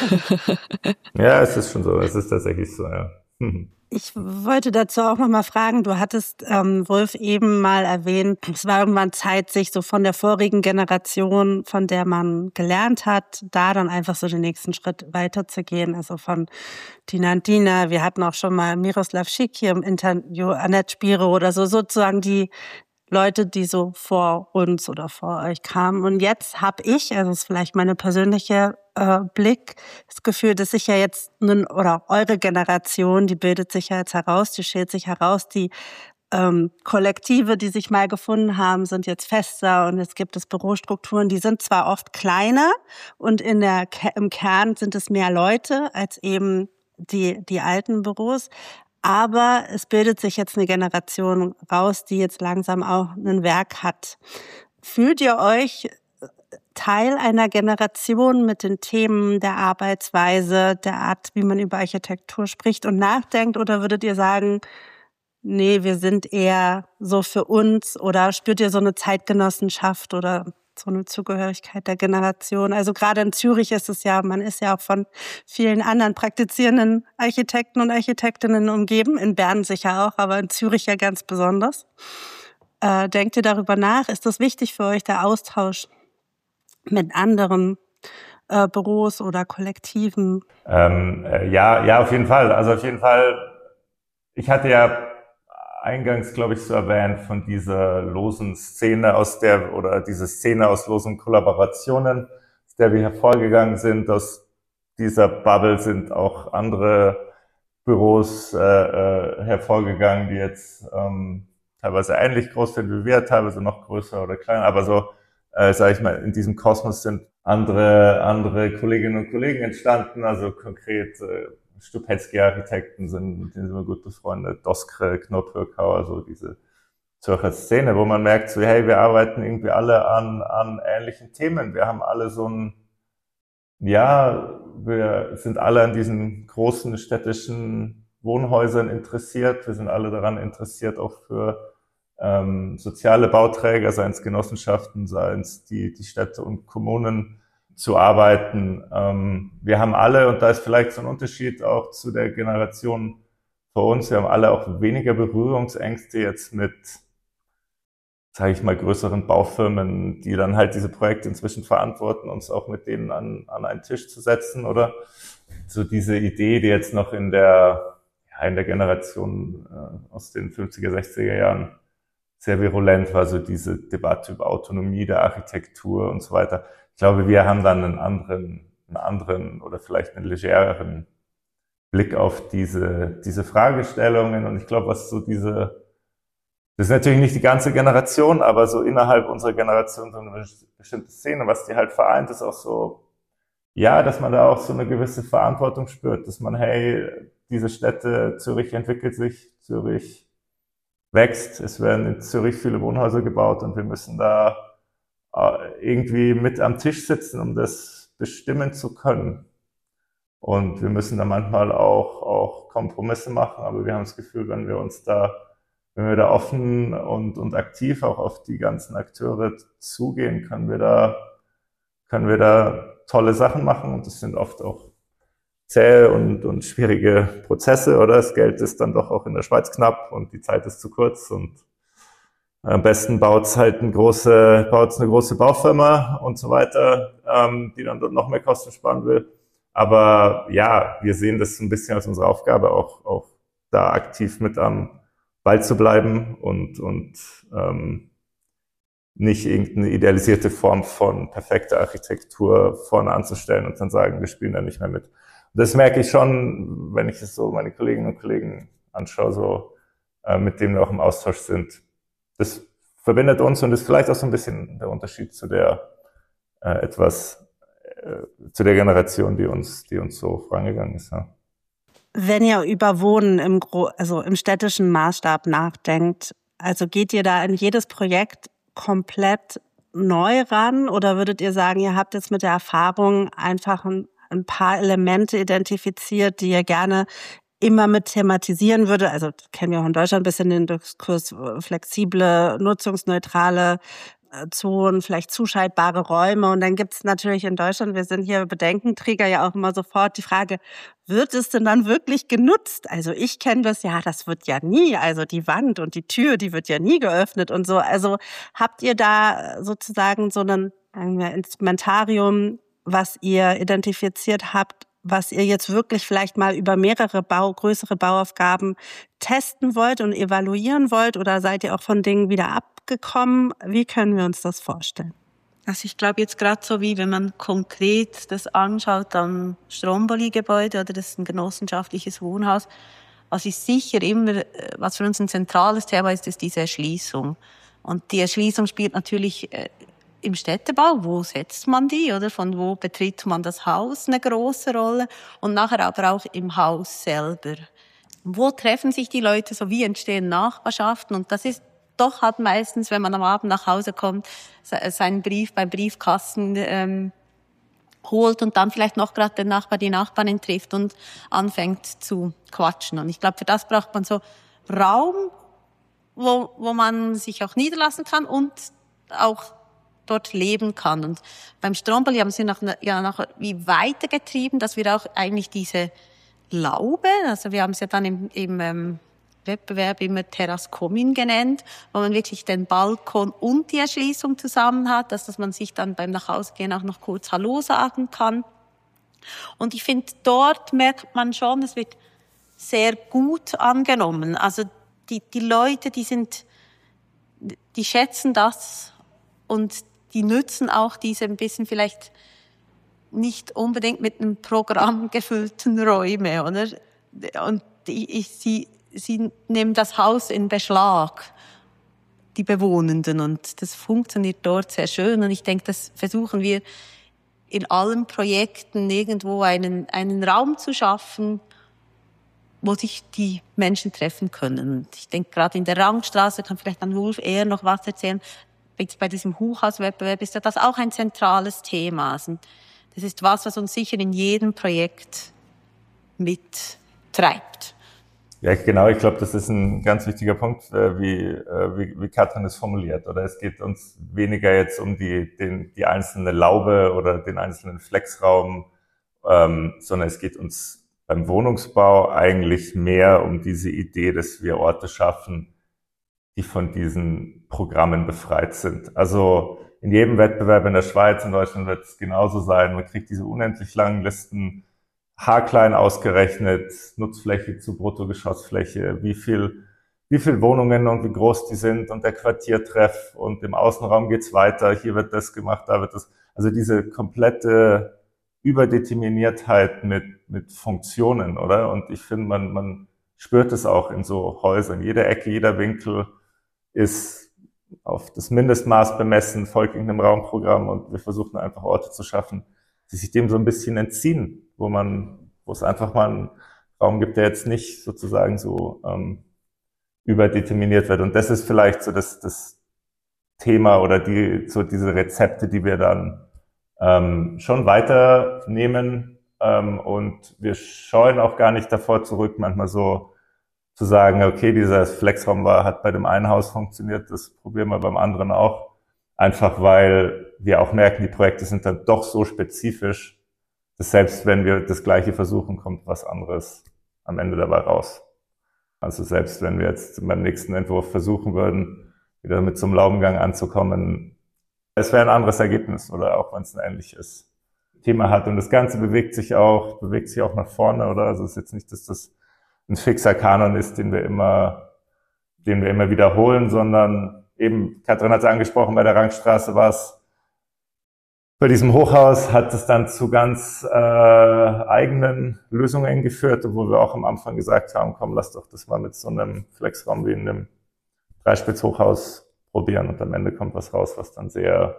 Ja, es ist schon so. Es ist tatsächlich so, ja. Ich wollte dazu auch noch mal fragen, du hattest, Wulf, eben mal erwähnt, es war irgendwann Zeit, sich so von der vorigen Generation, von der man gelernt hat, da dann einfach so den nächsten Schritt weiterzugehen. Also von Tina und Dina, wir hatten auch schon mal Miroslav Schick hier im Interview, Annette Spiro oder so, sozusagen die Leute, die so vor uns oder vor euch kamen. Und jetzt habe ich, also das ist vielleicht meine persönliche Blick, das Gefühl, dass sich ja jetzt oder eure Generation, die bildet sich ja jetzt heraus, die schält sich heraus, die Kollektive, die sich mal gefunden haben, sind jetzt fester und jetzt gibt es Bürostrukturen, die sind zwar oft kleiner und im Kern sind es mehr Leute als eben die alten Büros, aber es bildet sich jetzt eine Generation raus, die jetzt langsam auch ein Werk hat. Fühlt ihr euch Teil einer Generation mit den Themen der Arbeitsweise, der Art, wie man über Architektur spricht und nachdenkt? Oder würdet ihr sagen, nee, wir sind eher so für uns? Oder spürt ihr so eine Zeitgenossenschaft? Oder so eine Zugehörigkeit der Generation. Also gerade in Zürich ist es ja, man ist ja auch von vielen anderen praktizierenden Architekten und Architektinnen umgeben, in Bern sicher auch, aber in Zürich ja ganz besonders. Denkt ihr darüber nach? Ist das wichtig für euch, der Austausch mit anderen Büros oder Kollektiven? Ja, auf jeden Fall. Also auf jeden Fall, ich hatte ja eingangs, glaube ich, so erwähnt von dieser losen Szene oder diese Szene aus losen Kollaborationen, aus der wir hervorgegangen sind. Aus dieser Bubble sind auch andere Büros hervorgegangen, die jetzt teilweise ähnlich groß sind wie wir, teilweise noch größer oder kleiner, aber so, sage ich mal, in diesem Kosmos sind andere Kolleginnen und Kollegen entstanden, also konkret Stupetzky-Architekten sind wir gut befreundet, Doskre, Knopfhöckau, also diese Zürcher Szene, wo man merkt, so, hey, wir arbeiten irgendwie alle an ähnlichen Themen, wir haben alle wir sind alle an diesen großen städtischen Wohnhäusern interessiert, wir sind alle daran interessiert, auch für soziale Bauträger, seien es Genossenschaften, seien es die Städte und Kommunen zu arbeiten. Wir haben alle, und da ist vielleicht so ein Unterschied auch zu der Generation vor uns, wir haben alle auch weniger Berührungsängste jetzt mit, sage ich mal, größeren Baufirmen, die dann halt diese Projekte inzwischen verantworten, uns auch mit denen an einen Tisch zu setzen, oder so diese Idee, die jetzt noch in der Generation aus den 50er, 60er Jahren sehr virulent war, so diese Debatte über Autonomie der Architektur und so weiter. Ich glaube, wir haben dann einen anderen oder vielleicht einen legereren Blick auf diese Fragestellungen. Und ich glaube, was so das ist natürlich nicht die ganze Generation, aber so innerhalb unserer Generation so eine bestimmte Szene, was die halt vereint, ist auch so, ja, dass man da auch so eine gewisse Verantwortung spürt, dass man, hey, diese Städte, Zürich entwickelt sich, Zürich wächst, es werden in Zürich viele Wohnhäuser gebaut und wir müssen da irgendwie mit am Tisch sitzen, um das bestimmen zu können. Und wir müssen da manchmal auch Kompromisse machen, aber wir haben das Gefühl, wenn wir da offen und aktiv auch auf die ganzen Akteure zugehen, können wir da tolle Sachen machen, und das sind oft auch zähe und schwierige Prozesse, oder? Das Geld ist dann doch auch in der Schweiz knapp und die Zeit ist zu kurz, und am besten baut's eine große Baufirma und so weiter, die dann dort noch mehr Kosten sparen will. Aber ja, wir sehen das ein bisschen als unsere Aufgabe, auch da aktiv mit am Ball zu bleiben und nicht irgendeine idealisierte Form von perfekter Architektur vorne anzustellen und dann sagen, wir spielen da nicht mehr mit. Das merke ich schon, wenn ich es so meine Kolleginnen und Kollegen anschaue, mit denen wir auch im Austausch sind. Das verbindet uns und ist vielleicht auch so ein bisschen der Unterschied zu der Generation, die uns so vorangegangen ist. Ja. Wenn ihr über Wohnen im städtischen Maßstab nachdenkt, also geht ihr da in jedes Projekt komplett neu ran, oder würdet ihr sagen, ihr habt jetzt mit der Erfahrung einfach ein paar Elemente identifiziert, die ihr gerne immer mit thematisieren würde? Also kennen wir auch in Deutschland ein bisschen den Diskurs, flexible, nutzungsneutrale Zonen, vielleicht zuschaltbare Räume. Und dann gibt es natürlich in Deutschland, wir sind hier Bedenkenträger, ja auch immer sofort die Frage, wird es denn dann wirklich genutzt? Also ich kenne das wird ja nie, also die Wand und die Tür, die wird ja nie geöffnet und so. Also habt ihr da sozusagen so ein Instrumentarium, was ihr identifiziert habt, was ihr jetzt wirklich vielleicht mal über mehrere größere Bauaufgaben testen wollt und evaluieren wollt, oder seid ihr auch von Dingen wieder abgekommen? Wie können wir uns das vorstellen? Also ich glaube jetzt gerade so, wie wenn man konkret das anschaut am Stromboli-Gebäude, oder das ist ein genossenschaftliches Wohnhaus, was ist sicher immer, was für uns ein zentrales Thema ist, ist diese Erschließung. Und die Erschließung spielt natürlich im Städtebau, wo setzt man die, oder von wo betritt man das Haus, eine große Rolle, und nachher aber auch im Haus selber. Wo treffen sich die Leute, so wie entstehen Nachbarschaften, und das ist doch halt meistens, wenn man am Abend nach Hause kommt, seinen Brief beim Briefkasten holt und dann vielleicht noch gerade den Nachbar, die Nachbarin trifft und anfängt zu quatschen. Und ich glaube, für das braucht man so Raum, wo man sich auch niederlassen kann und auch dort leben kann. Und beim Stromboli haben sie noch wie weitergetrieben, dass wir auch eigentlich diese Laube, also wir haben es ja dann im Wettbewerb immer Terras Comin genannt, wo man wirklich den Balkon und die Erschließung zusammen hat, dass man sich dann beim Nachhausegehen auch noch kurz Hallo sagen kann. Und ich finde, dort merkt man schon, es wird sehr gut angenommen. Also die Leute, die schätzen das und die nützen auch diese ein bisschen vielleicht nicht unbedingt mit einem Programm gefüllten Räume, oder? Und sie nehmen das Haus in Beschlag, die Bewohnenden, und das funktioniert dort sehr schön. Und ich denke, das versuchen wir in allen Projekten irgendwo einen Raum zu schaffen, wo sich die Menschen treffen können. Und ich denke, gerade in der Rangstraße kann vielleicht dann Wolf eher noch was erzählen. Bei diesem Hochhauswettbewerb ist ja das auch ein zentrales Thema. Also das ist was uns sicher in jedem Projekt mittreibt. Ja, genau. Ich glaube, das ist ein ganz wichtiger Punkt, wie Katrin es formuliert. Oder es geht uns weniger jetzt um die einzelne Laube oder den einzelnen Flexraum, sondern es geht uns beim Wohnungsbau eigentlich mehr um diese Idee, dass wir Orte schaffen, die von diesen Programmen befreit sind. Also in jedem Wettbewerb in der Schweiz, in Deutschland wird es genauso sein. Man kriegt diese unendlich langen Listen, haarklein ausgerechnet, Nutzfläche zu Bruttogeschossfläche, wie viel Wohnungen und wie groß die sind und der Quartiertreff und im Außenraum geht's weiter, hier wird das gemacht, da wird das. Also diese komplette Überdeterminiertheit mit Funktionen, oder? Und ich finde, man spürt es auch in so Häusern. Jede Ecke, jeder Winkel ist auf das Mindestmaß bemessen, folgt irgendeinem Raumprogramm, und wir versuchen einfach Orte zu schaffen, die sich dem so ein bisschen entziehen, wo es einfach mal einen Raum gibt, der jetzt nicht sozusagen so überdeterminiert wird. Und das ist vielleicht so das Thema oder diese Rezepte, die wir dann schon weiternehmen, und wir scheuen auch gar nicht davor zurück, manchmal so zu sagen, okay, dieser Flexraum hat bei dem einen Haus funktioniert, das probieren wir beim anderen auch. Einfach weil wir auch merken, die Projekte sind dann doch so spezifisch, dass selbst wenn wir das Gleiche versuchen, kommt was anderes am Ende dabei raus. Also selbst wenn wir jetzt beim nächsten Entwurf versuchen würden, wieder mit so einem Laubengang anzukommen, es wäre ein anderes Ergebnis, oder auch wenn es ein ähnliches Thema hat. Und das Ganze bewegt sich auch nach vorne, oder? Also es ist jetzt nicht, dass das ein fixer Kanon ist, den wir immer wiederholen, sondern eben, Katrin hat es angesprochen, bei der Rangstraße war es, bei diesem Hochhaus hat es dann zu ganz eigenen Lösungen geführt, wo wir auch am Anfang gesagt haben, komm, lass doch das mal mit so einem Flexraum wie in einem Dreispitz-Hochhaus probieren, und am Ende kommt was raus, was dann sehr,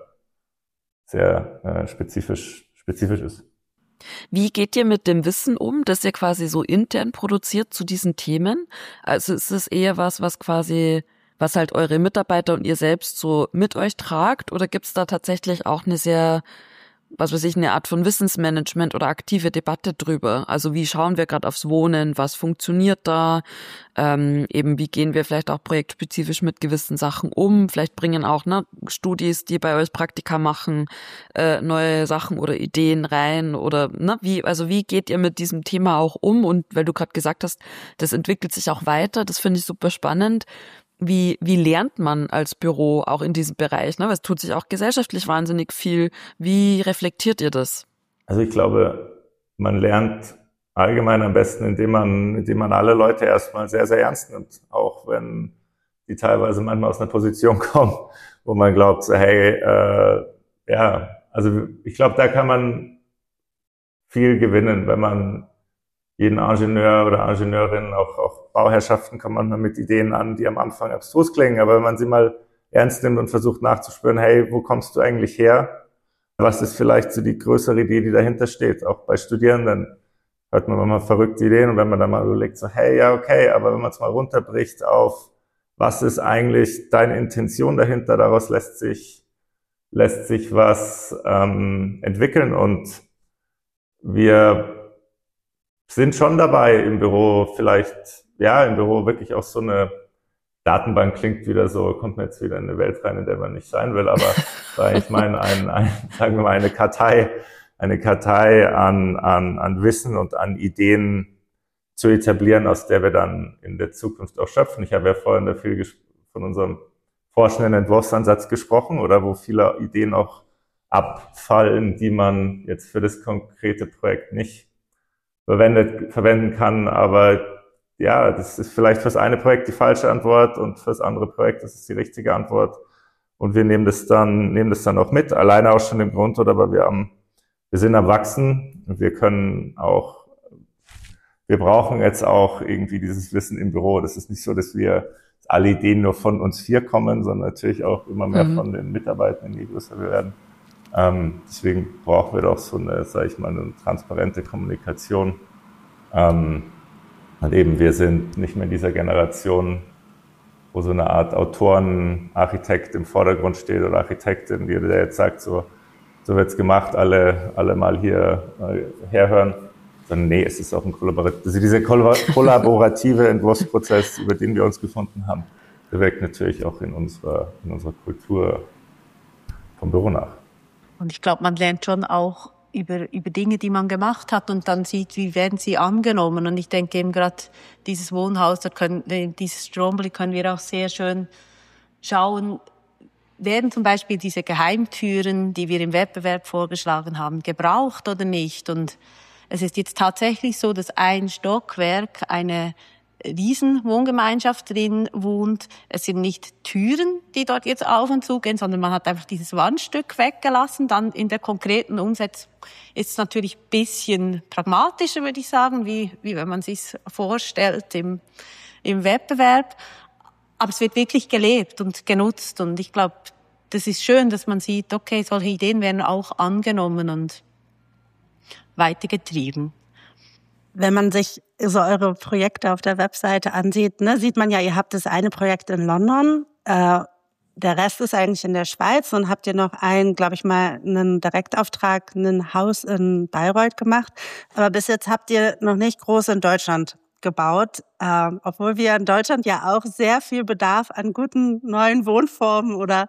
sehr spezifisch ist. Wie geht ihr mit dem Wissen um, das ihr quasi so intern produziert zu diesen Themen? Also ist es eher was halt eure Mitarbeiter und ihr selbst so mit euch tragt, oder gibt es da tatsächlich auch eine Art von Wissensmanagement oder aktive Debatte drüber? Also wie schauen wir gerade aufs Wohnen, was funktioniert da, eben wie gehen wir vielleicht auch projektspezifisch mit gewissen Sachen um, vielleicht bringen auch Studis, die bei euch Praktika machen, neue Sachen oder Ideen rein, oder wie geht ihr mit diesem Thema auch um? Und weil du gerade gesagt hast, das entwickelt sich auch weiter, das finde ich super spannend. Wie lernt man als Büro auch in diesem Bereich? Weil es tut sich auch gesellschaftlich wahnsinnig viel. Wie reflektiert ihr das? Also ich glaube, man lernt allgemein am besten, indem man alle Leute erstmal sehr, sehr ernst nimmt. Auch wenn die teilweise manchmal aus einer Position kommen, wo man glaubt, so, hey, also ich glaube, da kann man viel gewinnen, wenn man jeden Ingenieur oder Ingenieurin, auch Bauherrschaften kommen manchmal mit Ideen an, die am Anfang abstrus klingen, aber wenn man sie mal ernst nimmt und versucht nachzuspüren, hey, wo kommst du eigentlich her? Was ist vielleicht so die größere Idee, die dahinter steht? Auch bei Studierenden hört man manchmal verrückte Ideen, und wenn man dann mal überlegt, so, hey, ja, okay, aber wenn man es mal runterbricht auf, was ist eigentlich deine Intention dahinter, daraus lässt sich was entwickeln, und wir sind schon dabei im Büro wirklich auch so eine Datenbank klingt wieder so, kommt man jetzt wieder in eine Welt rein, in der man nicht sein will, aber ich meine, sagen wir mal, eine Kartei an Wissen und an Ideen zu etablieren, aus der wir dann in der Zukunft auch schöpfen. Ich habe ja vorhin da viel von unserem forschenden Entwurfsansatz gesprochen, oder wo viele Ideen auch abfallen, die man jetzt für das konkrete Projekt nicht verwenden kann, aber ja, das ist vielleicht fürs eine Projekt die falsche Antwort und fürs andere Projekt das ist die richtige Antwort. Und wir nehmen das dann auch mit, alleine aus schon dem Grund, oder weil wir sind am Wachsen und wir brauchen jetzt auch irgendwie dieses Wissen im Büro. Das ist nicht so, dass alle Ideen nur von uns 4 kommen, sondern natürlich auch immer mehr von den Mitarbeitern, je größer wir werden. Deswegen brauchen wir doch so eine, sage ich mal, eine transparente Kommunikation. Und eben, wir sind nicht mehr in dieser Generation, wo so eine Art Autorenarchitekt im Vordergrund steht oder Architektin, der jetzt sagt, so wird's gemacht, alle mal hier herhören. Sondern nee, es ist auch dieser kollaborative Entwurfsprozess, über den wir uns gefunden haben, der wirkt natürlich auch in unserer Kultur vom Büro nach. Und ich glaube, man lernt schon auch über Dinge, die man gemacht hat und dann sieht, wie werden sie angenommen. Und ich denke eben gerade dieses Wohnhaus, dieses Stromboli können wir auch sehr schön schauen, werden zum Beispiel diese Geheimtüren, die wir im Wettbewerb vorgeschlagen haben, gebraucht oder nicht. Und es ist jetzt tatsächlich so, dass ein Stockwerk eine Riesenwohngemeinschaft drin wohnt. Es sind nicht Türen, die dort jetzt auf und zu gehen, sondern man hat einfach dieses Wandstück weggelassen. Dann in der konkreten Umsetzung ist es natürlich ein bisschen pragmatischer, würde ich sagen, wie wenn man sich vorstellt im Wettbewerb. Aber es wird wirklich gelebt und genutzt. Und ich glaube, das ist schön, dass man sieht, okay, solche Ideen werden auch angenommen und weitergetrieben. Wenn man sich so eure Projekte auf der Webseite ansieht, sieht man ja, ihr habt das eine Projekt in London, der Rest ist eigentlich in der Schweiz, und habt ihr noch einen Direktauftrag, ein Haus in Bayreuth gemacht. Aber bis jetzt habt ihr noch nicht groß in Deutschland gebaut, obwohl wir in Deutschland ja auch sehr viel Bedarf an guten neuen Wohnformen oder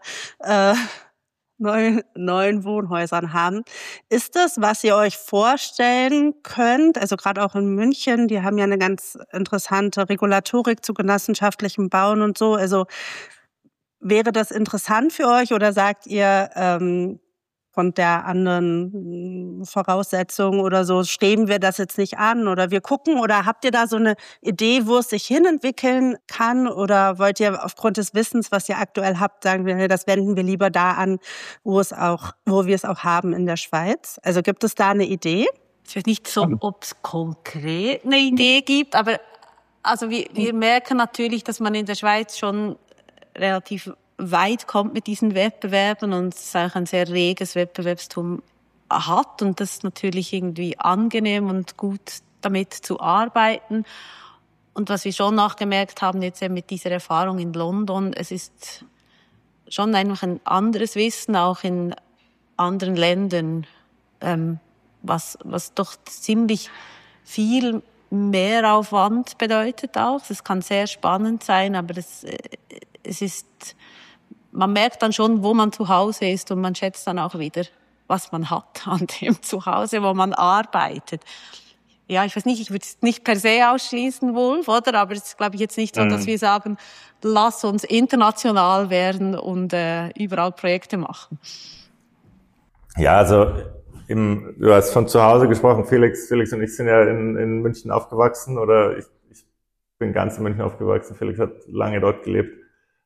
neuen Wohnhäusern haben. Ist das, was ihr euch vorstellen könnt? Also gerade auch in München, die haben ja eine ganz interessante Regulatorik zu genossenschaftlichem Bauen und so. Also wäre das interessant für euch, oder sagt ihr, von der anderen Voraussetzung oder so, streben wir das jetzt nicht an oder wir gucken, oder habt ihr da so eine Idee, wo es sich hinentwickeln kann, oder wollt ihr aufgrund des Wissens, was ihr aktuell habt, sagen wir, das wenden wir lieber da an, wo wir es auch haben in der Schweiz? Also gibt es da eine Idee? Ich weiß nicht so, ob es konkret eine Idee gibt, aber also wir merken natürlich, dass man in der Schweiz schon relativ weit kommt mit diesen Wettbewerben und es auch ein sehr reges Wettbewerbstum hat, und das ist natürlich irgendwie angenehm und gut damit zu arbeiten. Und was wir schon nachgemerkt haben jetzt eben mit dieser Erfahrung in London, es ist schon einfach ein anderes Wissen auch in anderen Ländern, was doch ziemlich viel Mehraufwand bedeutet auch. Das kann sehr spannend sein, aber es ist, man merkt dann schon, wo man zu Hause ist, und man schätzt dann auch wieder, was man hat an dem Zuhause, wo man arbeitet. Ja, ich weiß nicht, ich würde es nicht per se ausschließen, Wolf, oder? Aber es ist, glaube ich, jetzt nicht so, dass wir sagen, lass uns international werden und überall Projekte machen. Ja, also du hast von zu Hause gesprochen, Felix und ich sind ja in München aufgewachsen, oder ich bin ganz in München aufgewachsen, Felix hat lange dort gelebt.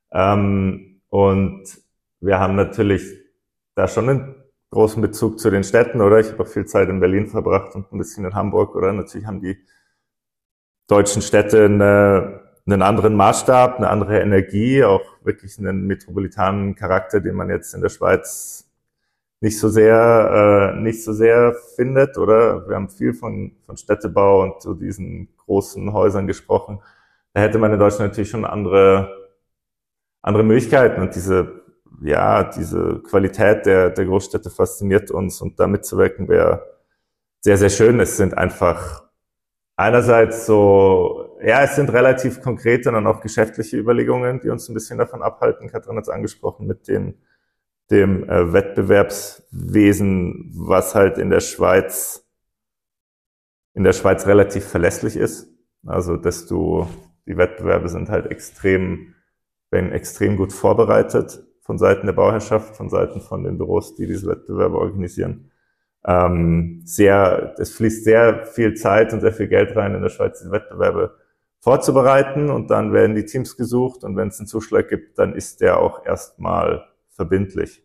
Und wir haben natürlich da schon einen großen Bezug zu den Städten, oder? Ich habe auch viel Zeit in Berlin verbracht und ein bisschen in Hamburg, oder? Natürlich haben die deutschen Städte einen anderen Maßstab, eine andere Energie, auch wirklich einen metropolitanen Charakter, den man jetzt in der Schweiz nicht so sehr findet, oder? Wir haben viel von Städtebau und so diesen großen Häusern gesprochen. Da hätte man in Deutschland natürlich schon andere Möglichkeiten, und diese Qualität der Großstädte fasziniert uns, und da mitzuwirken wäre sehr, sehr schön. Es sind einfach einerseits so ja, es sind relativ konkrete und dann auch geschäftliche Überlegungen, die uns ein bisschen davon abhalten. Katrin hat es angesprochen mit dem Wettbewerbswesen, was halt in der Schweiz relativ verlässlich ist. Also, die Wettbewerbe sind halt extrem gut vorbereitet von Seiten der Bauherrschaft, von Seiten von den Büros, die diese Wettbewerbe organisieren. Es fließt sehr viel Zeit und sehr viel Geld rein, in der Schweiz diese Wettbewerbe vorzubereiten, und dann werden die Teams gesucht, und wenn es einen Zuschlag gibt, dann ist der auch erstmal verbindlich.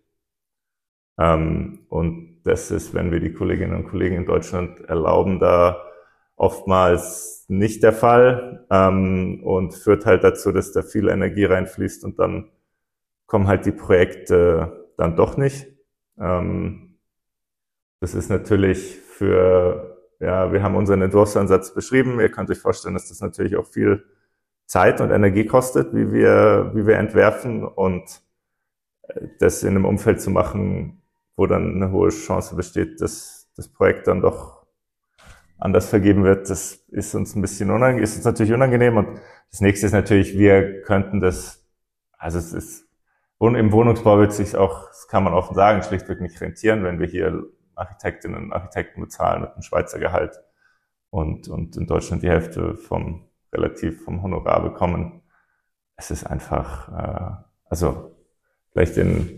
Und das ist, wenn wir die Kolleginnen und Kollegen in Deutschland erlauben, da oftmals nicht der Fall, und führt halt dazu, dass da viel Energie reinfließt, und dann kommen halt die Projekte dann doch nicht. Das ist natürlich wir haben unseren Entwurfsansatz beschrieben. Ihr könnt euch vorstellen, dass das natürlich auch viel Zeit und Energie kostet, wie wir entwerfen, und das in einem Umfeld zu machen, wo dann eine hohe Chance besteht, dass das Projekt dann doch anders vergeben wird, das ist uns natürlich unangenehm. Und das nächste ist natürlich, wir könnten im Wohnungsbau wird sich auch, das kann man offen sagen, schlichtweg nicht rentieren, wenn wir hier Architektinnen und Architekten bezahlen mit einem Schweizer Gehalt und in Deutschland die Hälfte vom Honorar bekommen. Es ist einfach, vielleicht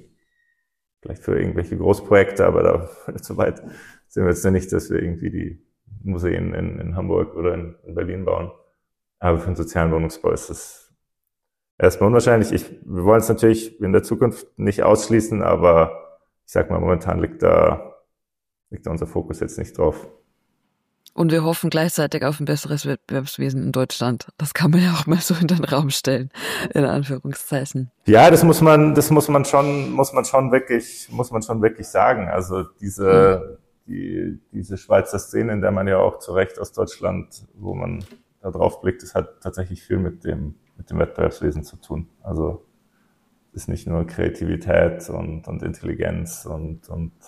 für irgendwelche Großprojekte, aber so weit sind wir jetzt noch nicht, dass wir irgendwie die Museen in Hamburg oder in Berlin bauen. Aber für den sozialen Wohnungsbau ist es erstmal unwahrscheinlich. Wir wollen es natürlich in der Zukunft nicht ausschließen, aber ich sag mal, momentan liegt da unser Fokus jetzt nicht drauf. Und wir hoffen gleichzeitig auf ein besseres Wettbewerbswesen in Deutschland. Das kann man ja auch mal so in den Raum stellen, in Anführungszeichen. Ja, das muss man schon wirklich sagen. Also diese Schweizer Szene, in der man ja auch zu Recht aus Deutschland, wo man da drauf blickt, das hat tatsächlich viel mit dem Wettbewerbswesen zu tun. Also es ist nicht nur Kreativität und Intelligenz und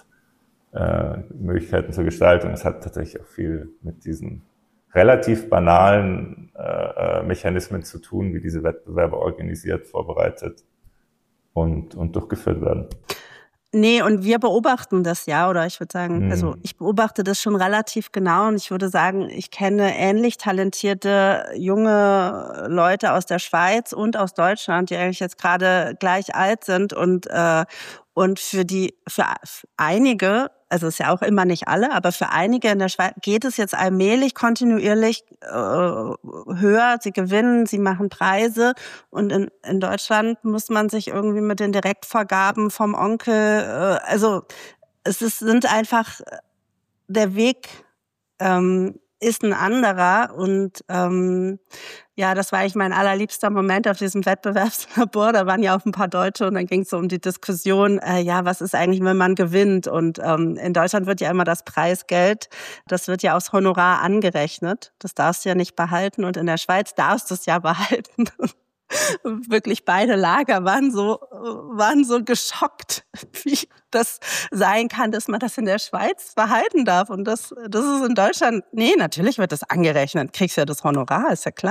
Möglichkeiten zur Gestaltung. Es hat tatsächlich auch viel mit diesen relativ banalen Mechanismen zu tun, wie diese Wettbewerbe organisiert, vorbereitet und durchgeführt werden. Nee, und wir beobachten das ja, oder ich würde sagen, also ich beobachte das schon relativ genau, und ich würde sagen, ich kenne ähnlich talentierte junge Leute aus der Schweiz und aus Deutschland, die eigentlich jetzt gerade gleich alt sind, und für einige, also ist ja auch immer nicht alle, aber für einige in der Schweiz geht es jetzt allmählich, kontinuierlich höher. Sie gewinnen, sie machen Preise, und in Deutschland muss man sich irgendwie mit den Direktvergaben vom Onkel, sind einfach, der Weg ist ein anderer, und das war eigentlich mein allerliebster Moment auf diesem Wettbewerbslabor. Da waren ja auch ein paar Deutsche, und dann ging es so um die Diskussion, was ist eigentlich, wenn man gewinnt? Und in Deutschland wird ja immer das Preisgeld, das wird ja aufs Honorar angerechnet. Das darfst du ja nicht behalten, und in der Schweiz darfst du es ja behalten. Wirklich beide Lager waren so geschockt, wie das sein kann, dass man das in der Schweiz behalten darf. Und das ist in Deutschland, nee, natürlich wird das angerechnet. Kriegst ja das Honorar, ist ja klar.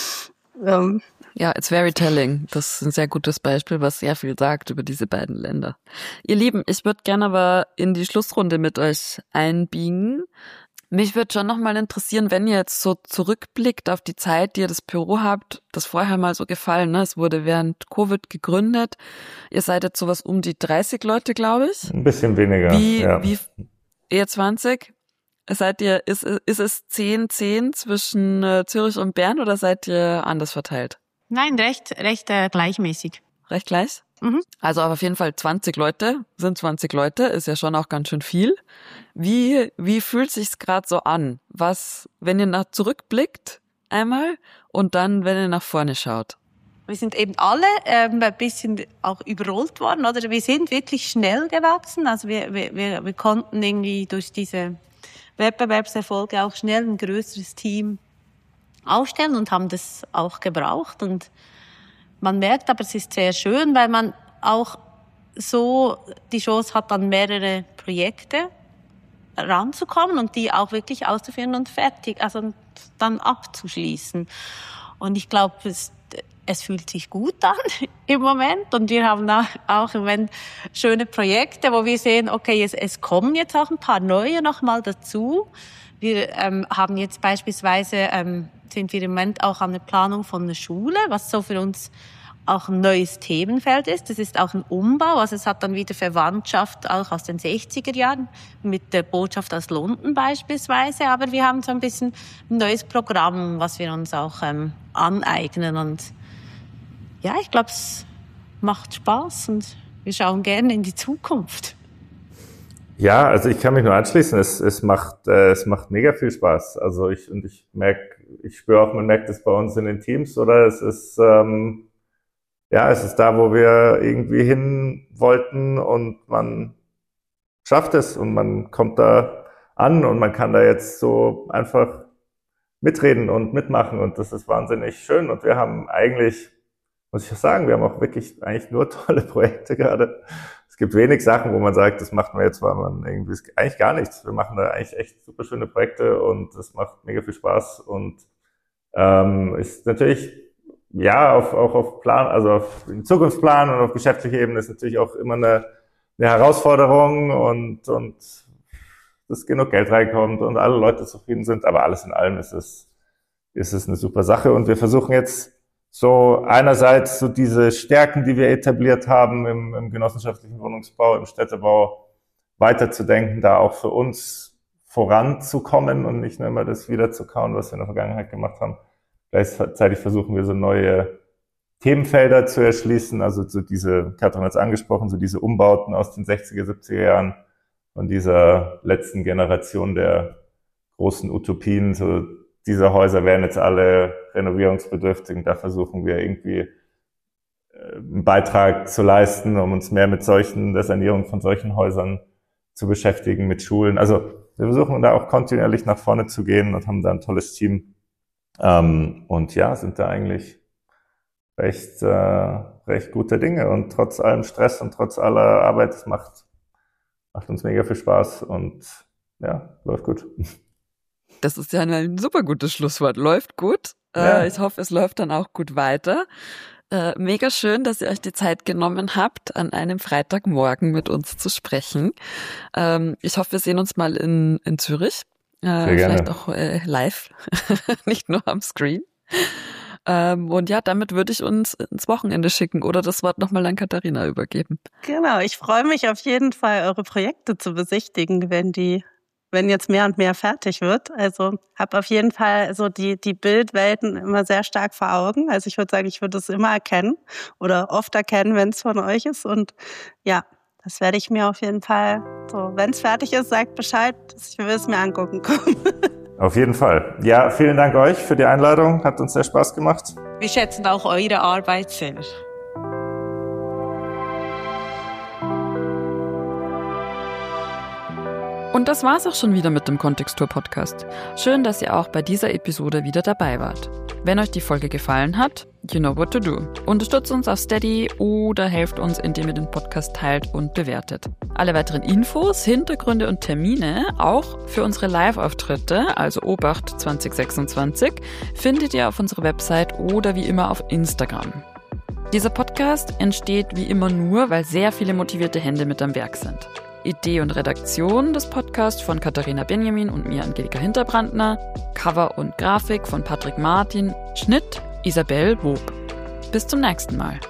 Ja, it's very telling. Das ist ein sehr gutes Beispiel, was sehr viel sagt über diese beiden Länder. Ihr Lieben, ich würde gerne aber in die Schlussrunde mit euch einbiegen. Mich würde schon nochmal interessieren, wenn ihr jetzt so zurückblickt auf die Zeit, die ihr das Büro habt, das vorher mal so gefallen, ne? Es wurde während Covid gegründet. Ihr seid jetzt sowas um die 30 Leute, glaube ich. Ein bisschen weniger. Wie eher 20? Ist es 10-10 zwischen Zürich und Bern, oder seid ihr anders verteilt? Nein, recht gleichmäßig. Recht gleich? Mhm. Also aber auf jeden Fall 20 Leute, ist ja schon auch ganz schön viel. Wie fühlt sich's gerade so an? Wenn ihr zurückblickt einmal und dann, wenn ihr nach vorne schaut? Wir sind eben alle ein bisschen auch überrollt worden, oder? Wir sind wirklich schnell gewachsen. Also wir konnten irgendwie durch diese Wettbewerbserfolge auch schnell ein größeres Team aufstellen und haben das auch gebraucht. Und man merkt aber, es ist sehr schön, weil man auch so die Chance hat, an mehrere Projekte ranzukommen und die auch wirklich auszuführen und fertig, also dann abzuschließen. Und ich glaube, es fühlt sich gut an im Moment und wir haben auch im Moment schöne Projekte, wo wir sehen, okay, es kommen jetzt auch ein paar neue nochmal dazu. Wir haben jetzt beispielsweise, sind wir im Moment auch an der Planung von einer Schule, was so für uns auch ein neues Themenfeld ist. Das ist auch ein Umbau, also es hat dann wieder Verwandtschaft auch aus den 60er Jahren mit der Botschaft aus London beispielsweise. Aber wir haben so ein bisschen ein neues Programm, was wir uns auch aneignen. Und ja, ich glaube, es macht Spaß und wir schauen gerne in die Zukunft. Ja, also ich kann mich nur anschließen. Es macht mega viel Spaß. Also ich spüre auch, man merkt es bei uns in den Teams, oder? Es ist da, wo wir irgendwie hin wollten und man schafft es und man kommt da an und man kann da jetzt so einfach mitreden und mitmachen und das ist wahnsinnig schön und wir haben eigentlich, muss ich auch sagen, wir haben auch wirklich eigentlich nur tolle Projekte gerade. Es gibt wenig Sachen, wo man sagt, das macht man jetzt, weil man irgendwie, eigentlich gar nichts. Wir machen da eigentlich echt super schöne Projekte und es macht mega viel Spaß und ist natürlich ja, auch auf Plan, also auf den Zukunftsplan und auf geschäftlicher Ebene ist natürlich auch immer eine Herausforderung und dass genug Geld reinkommt und alle Leute zufrieden sind, aber alles in allem ist es eine super Sache und wir versuchen jetzt so einerseits so diese Stärken, die wir etabliert haben im genossenschaftlichen Wohnungsbau, im Städtebau weiterzudenken, da auch für uns voranzukommen und nicht nur immer das wiederzukauen, was wir in der Vergangenheit gemacht haben. Gleichzeitig versuchen wir so neue Themenfelder zu erschließen, also so diese, Katrin hat es angesprochen, so diese Umbauten aus den 60er, 70er Jahren von dieser letzten Generation der großen Utopien. So diese Häuser werden jetzt alle renovierungsbedürftig und da versuchen wir irgendwie einen Beitrag zu leisten, um uns mehr mit der Sanierung von solchen Häusern zu beschäftigen, mit Schulen. Also wir versuchen da auch kontinuierlich nach vorne zu gehen und haben da ein tolles Team. Und ja, sind da eigentlich recht gute Dinge und trotz allem Stress und trotz aller Arbeit, es macht uns mega viel Spaß und ja, läuft gut. Das ist ja ein super gutes Schlusswort. Läuft gut. Ja. Ich hoffe, es läuft dann auch gut weiter. Mega schön, dass ihr euch die Zeit genommen habt, an einem Freitagmorgen mit uns zu sprechen. Ich hoffe, wir sehen uns mal in Zürich. Vielleicht auch live, nicht nur am Screen. Und ja, damit würde ich uns ins Wochenende schicken oder das Wort nochmal an Katharina übergeben. Genau, ich freue mich auf jeden Fall, eure Projekte zu besichtigen, wenn jetzt mehr und mehr fertig wird. Also habe auf jeden Fall so die Bildwelten immer sehr stark vor Augen. Also ich würde sagen, ich würde es immer erkennen oder oft erkennen, wenn es von euch ist. Und ja, das werde ich mir auf jeden Fall, so wenn es fertig ist, sagt Bescheid, ich will es mir angucken kommen. Auf jeden Fall. Ja, vielen Dank euch für die Einladung. Hat uns sehr Spaß gemacht. Wir schätzen auch eure Arbeit sehr. Und das war's auch schon wieder mit dem Kontextur-Podcast. Schön, dass ihr auch bei dieser Episode wieder dabei wart. Wenn euch die Folge gefallen hat, you know what to do. Unterstützt uns auf Steady oder helft uns, indem ihr den Podcast teilt und bewertet. Alle weiteren Infos, Hintergründe und Termine, auch für unsere Live-Auftritte, also Obacht 2026, findet ihr auf unserer Website oder wie immer auf Instagram. Dieser Podcast entsteht wie immer nur, weil sehr viele motivierte Hände mit am Werk sind. Idee und Redaktion des Podcasts von Katharina Benjamin und mir, Angelika Hinterbrandner. Cover und Grafik von Patrick Martin. Schnitt Isabel Wob. Bis zum nächsten Mal.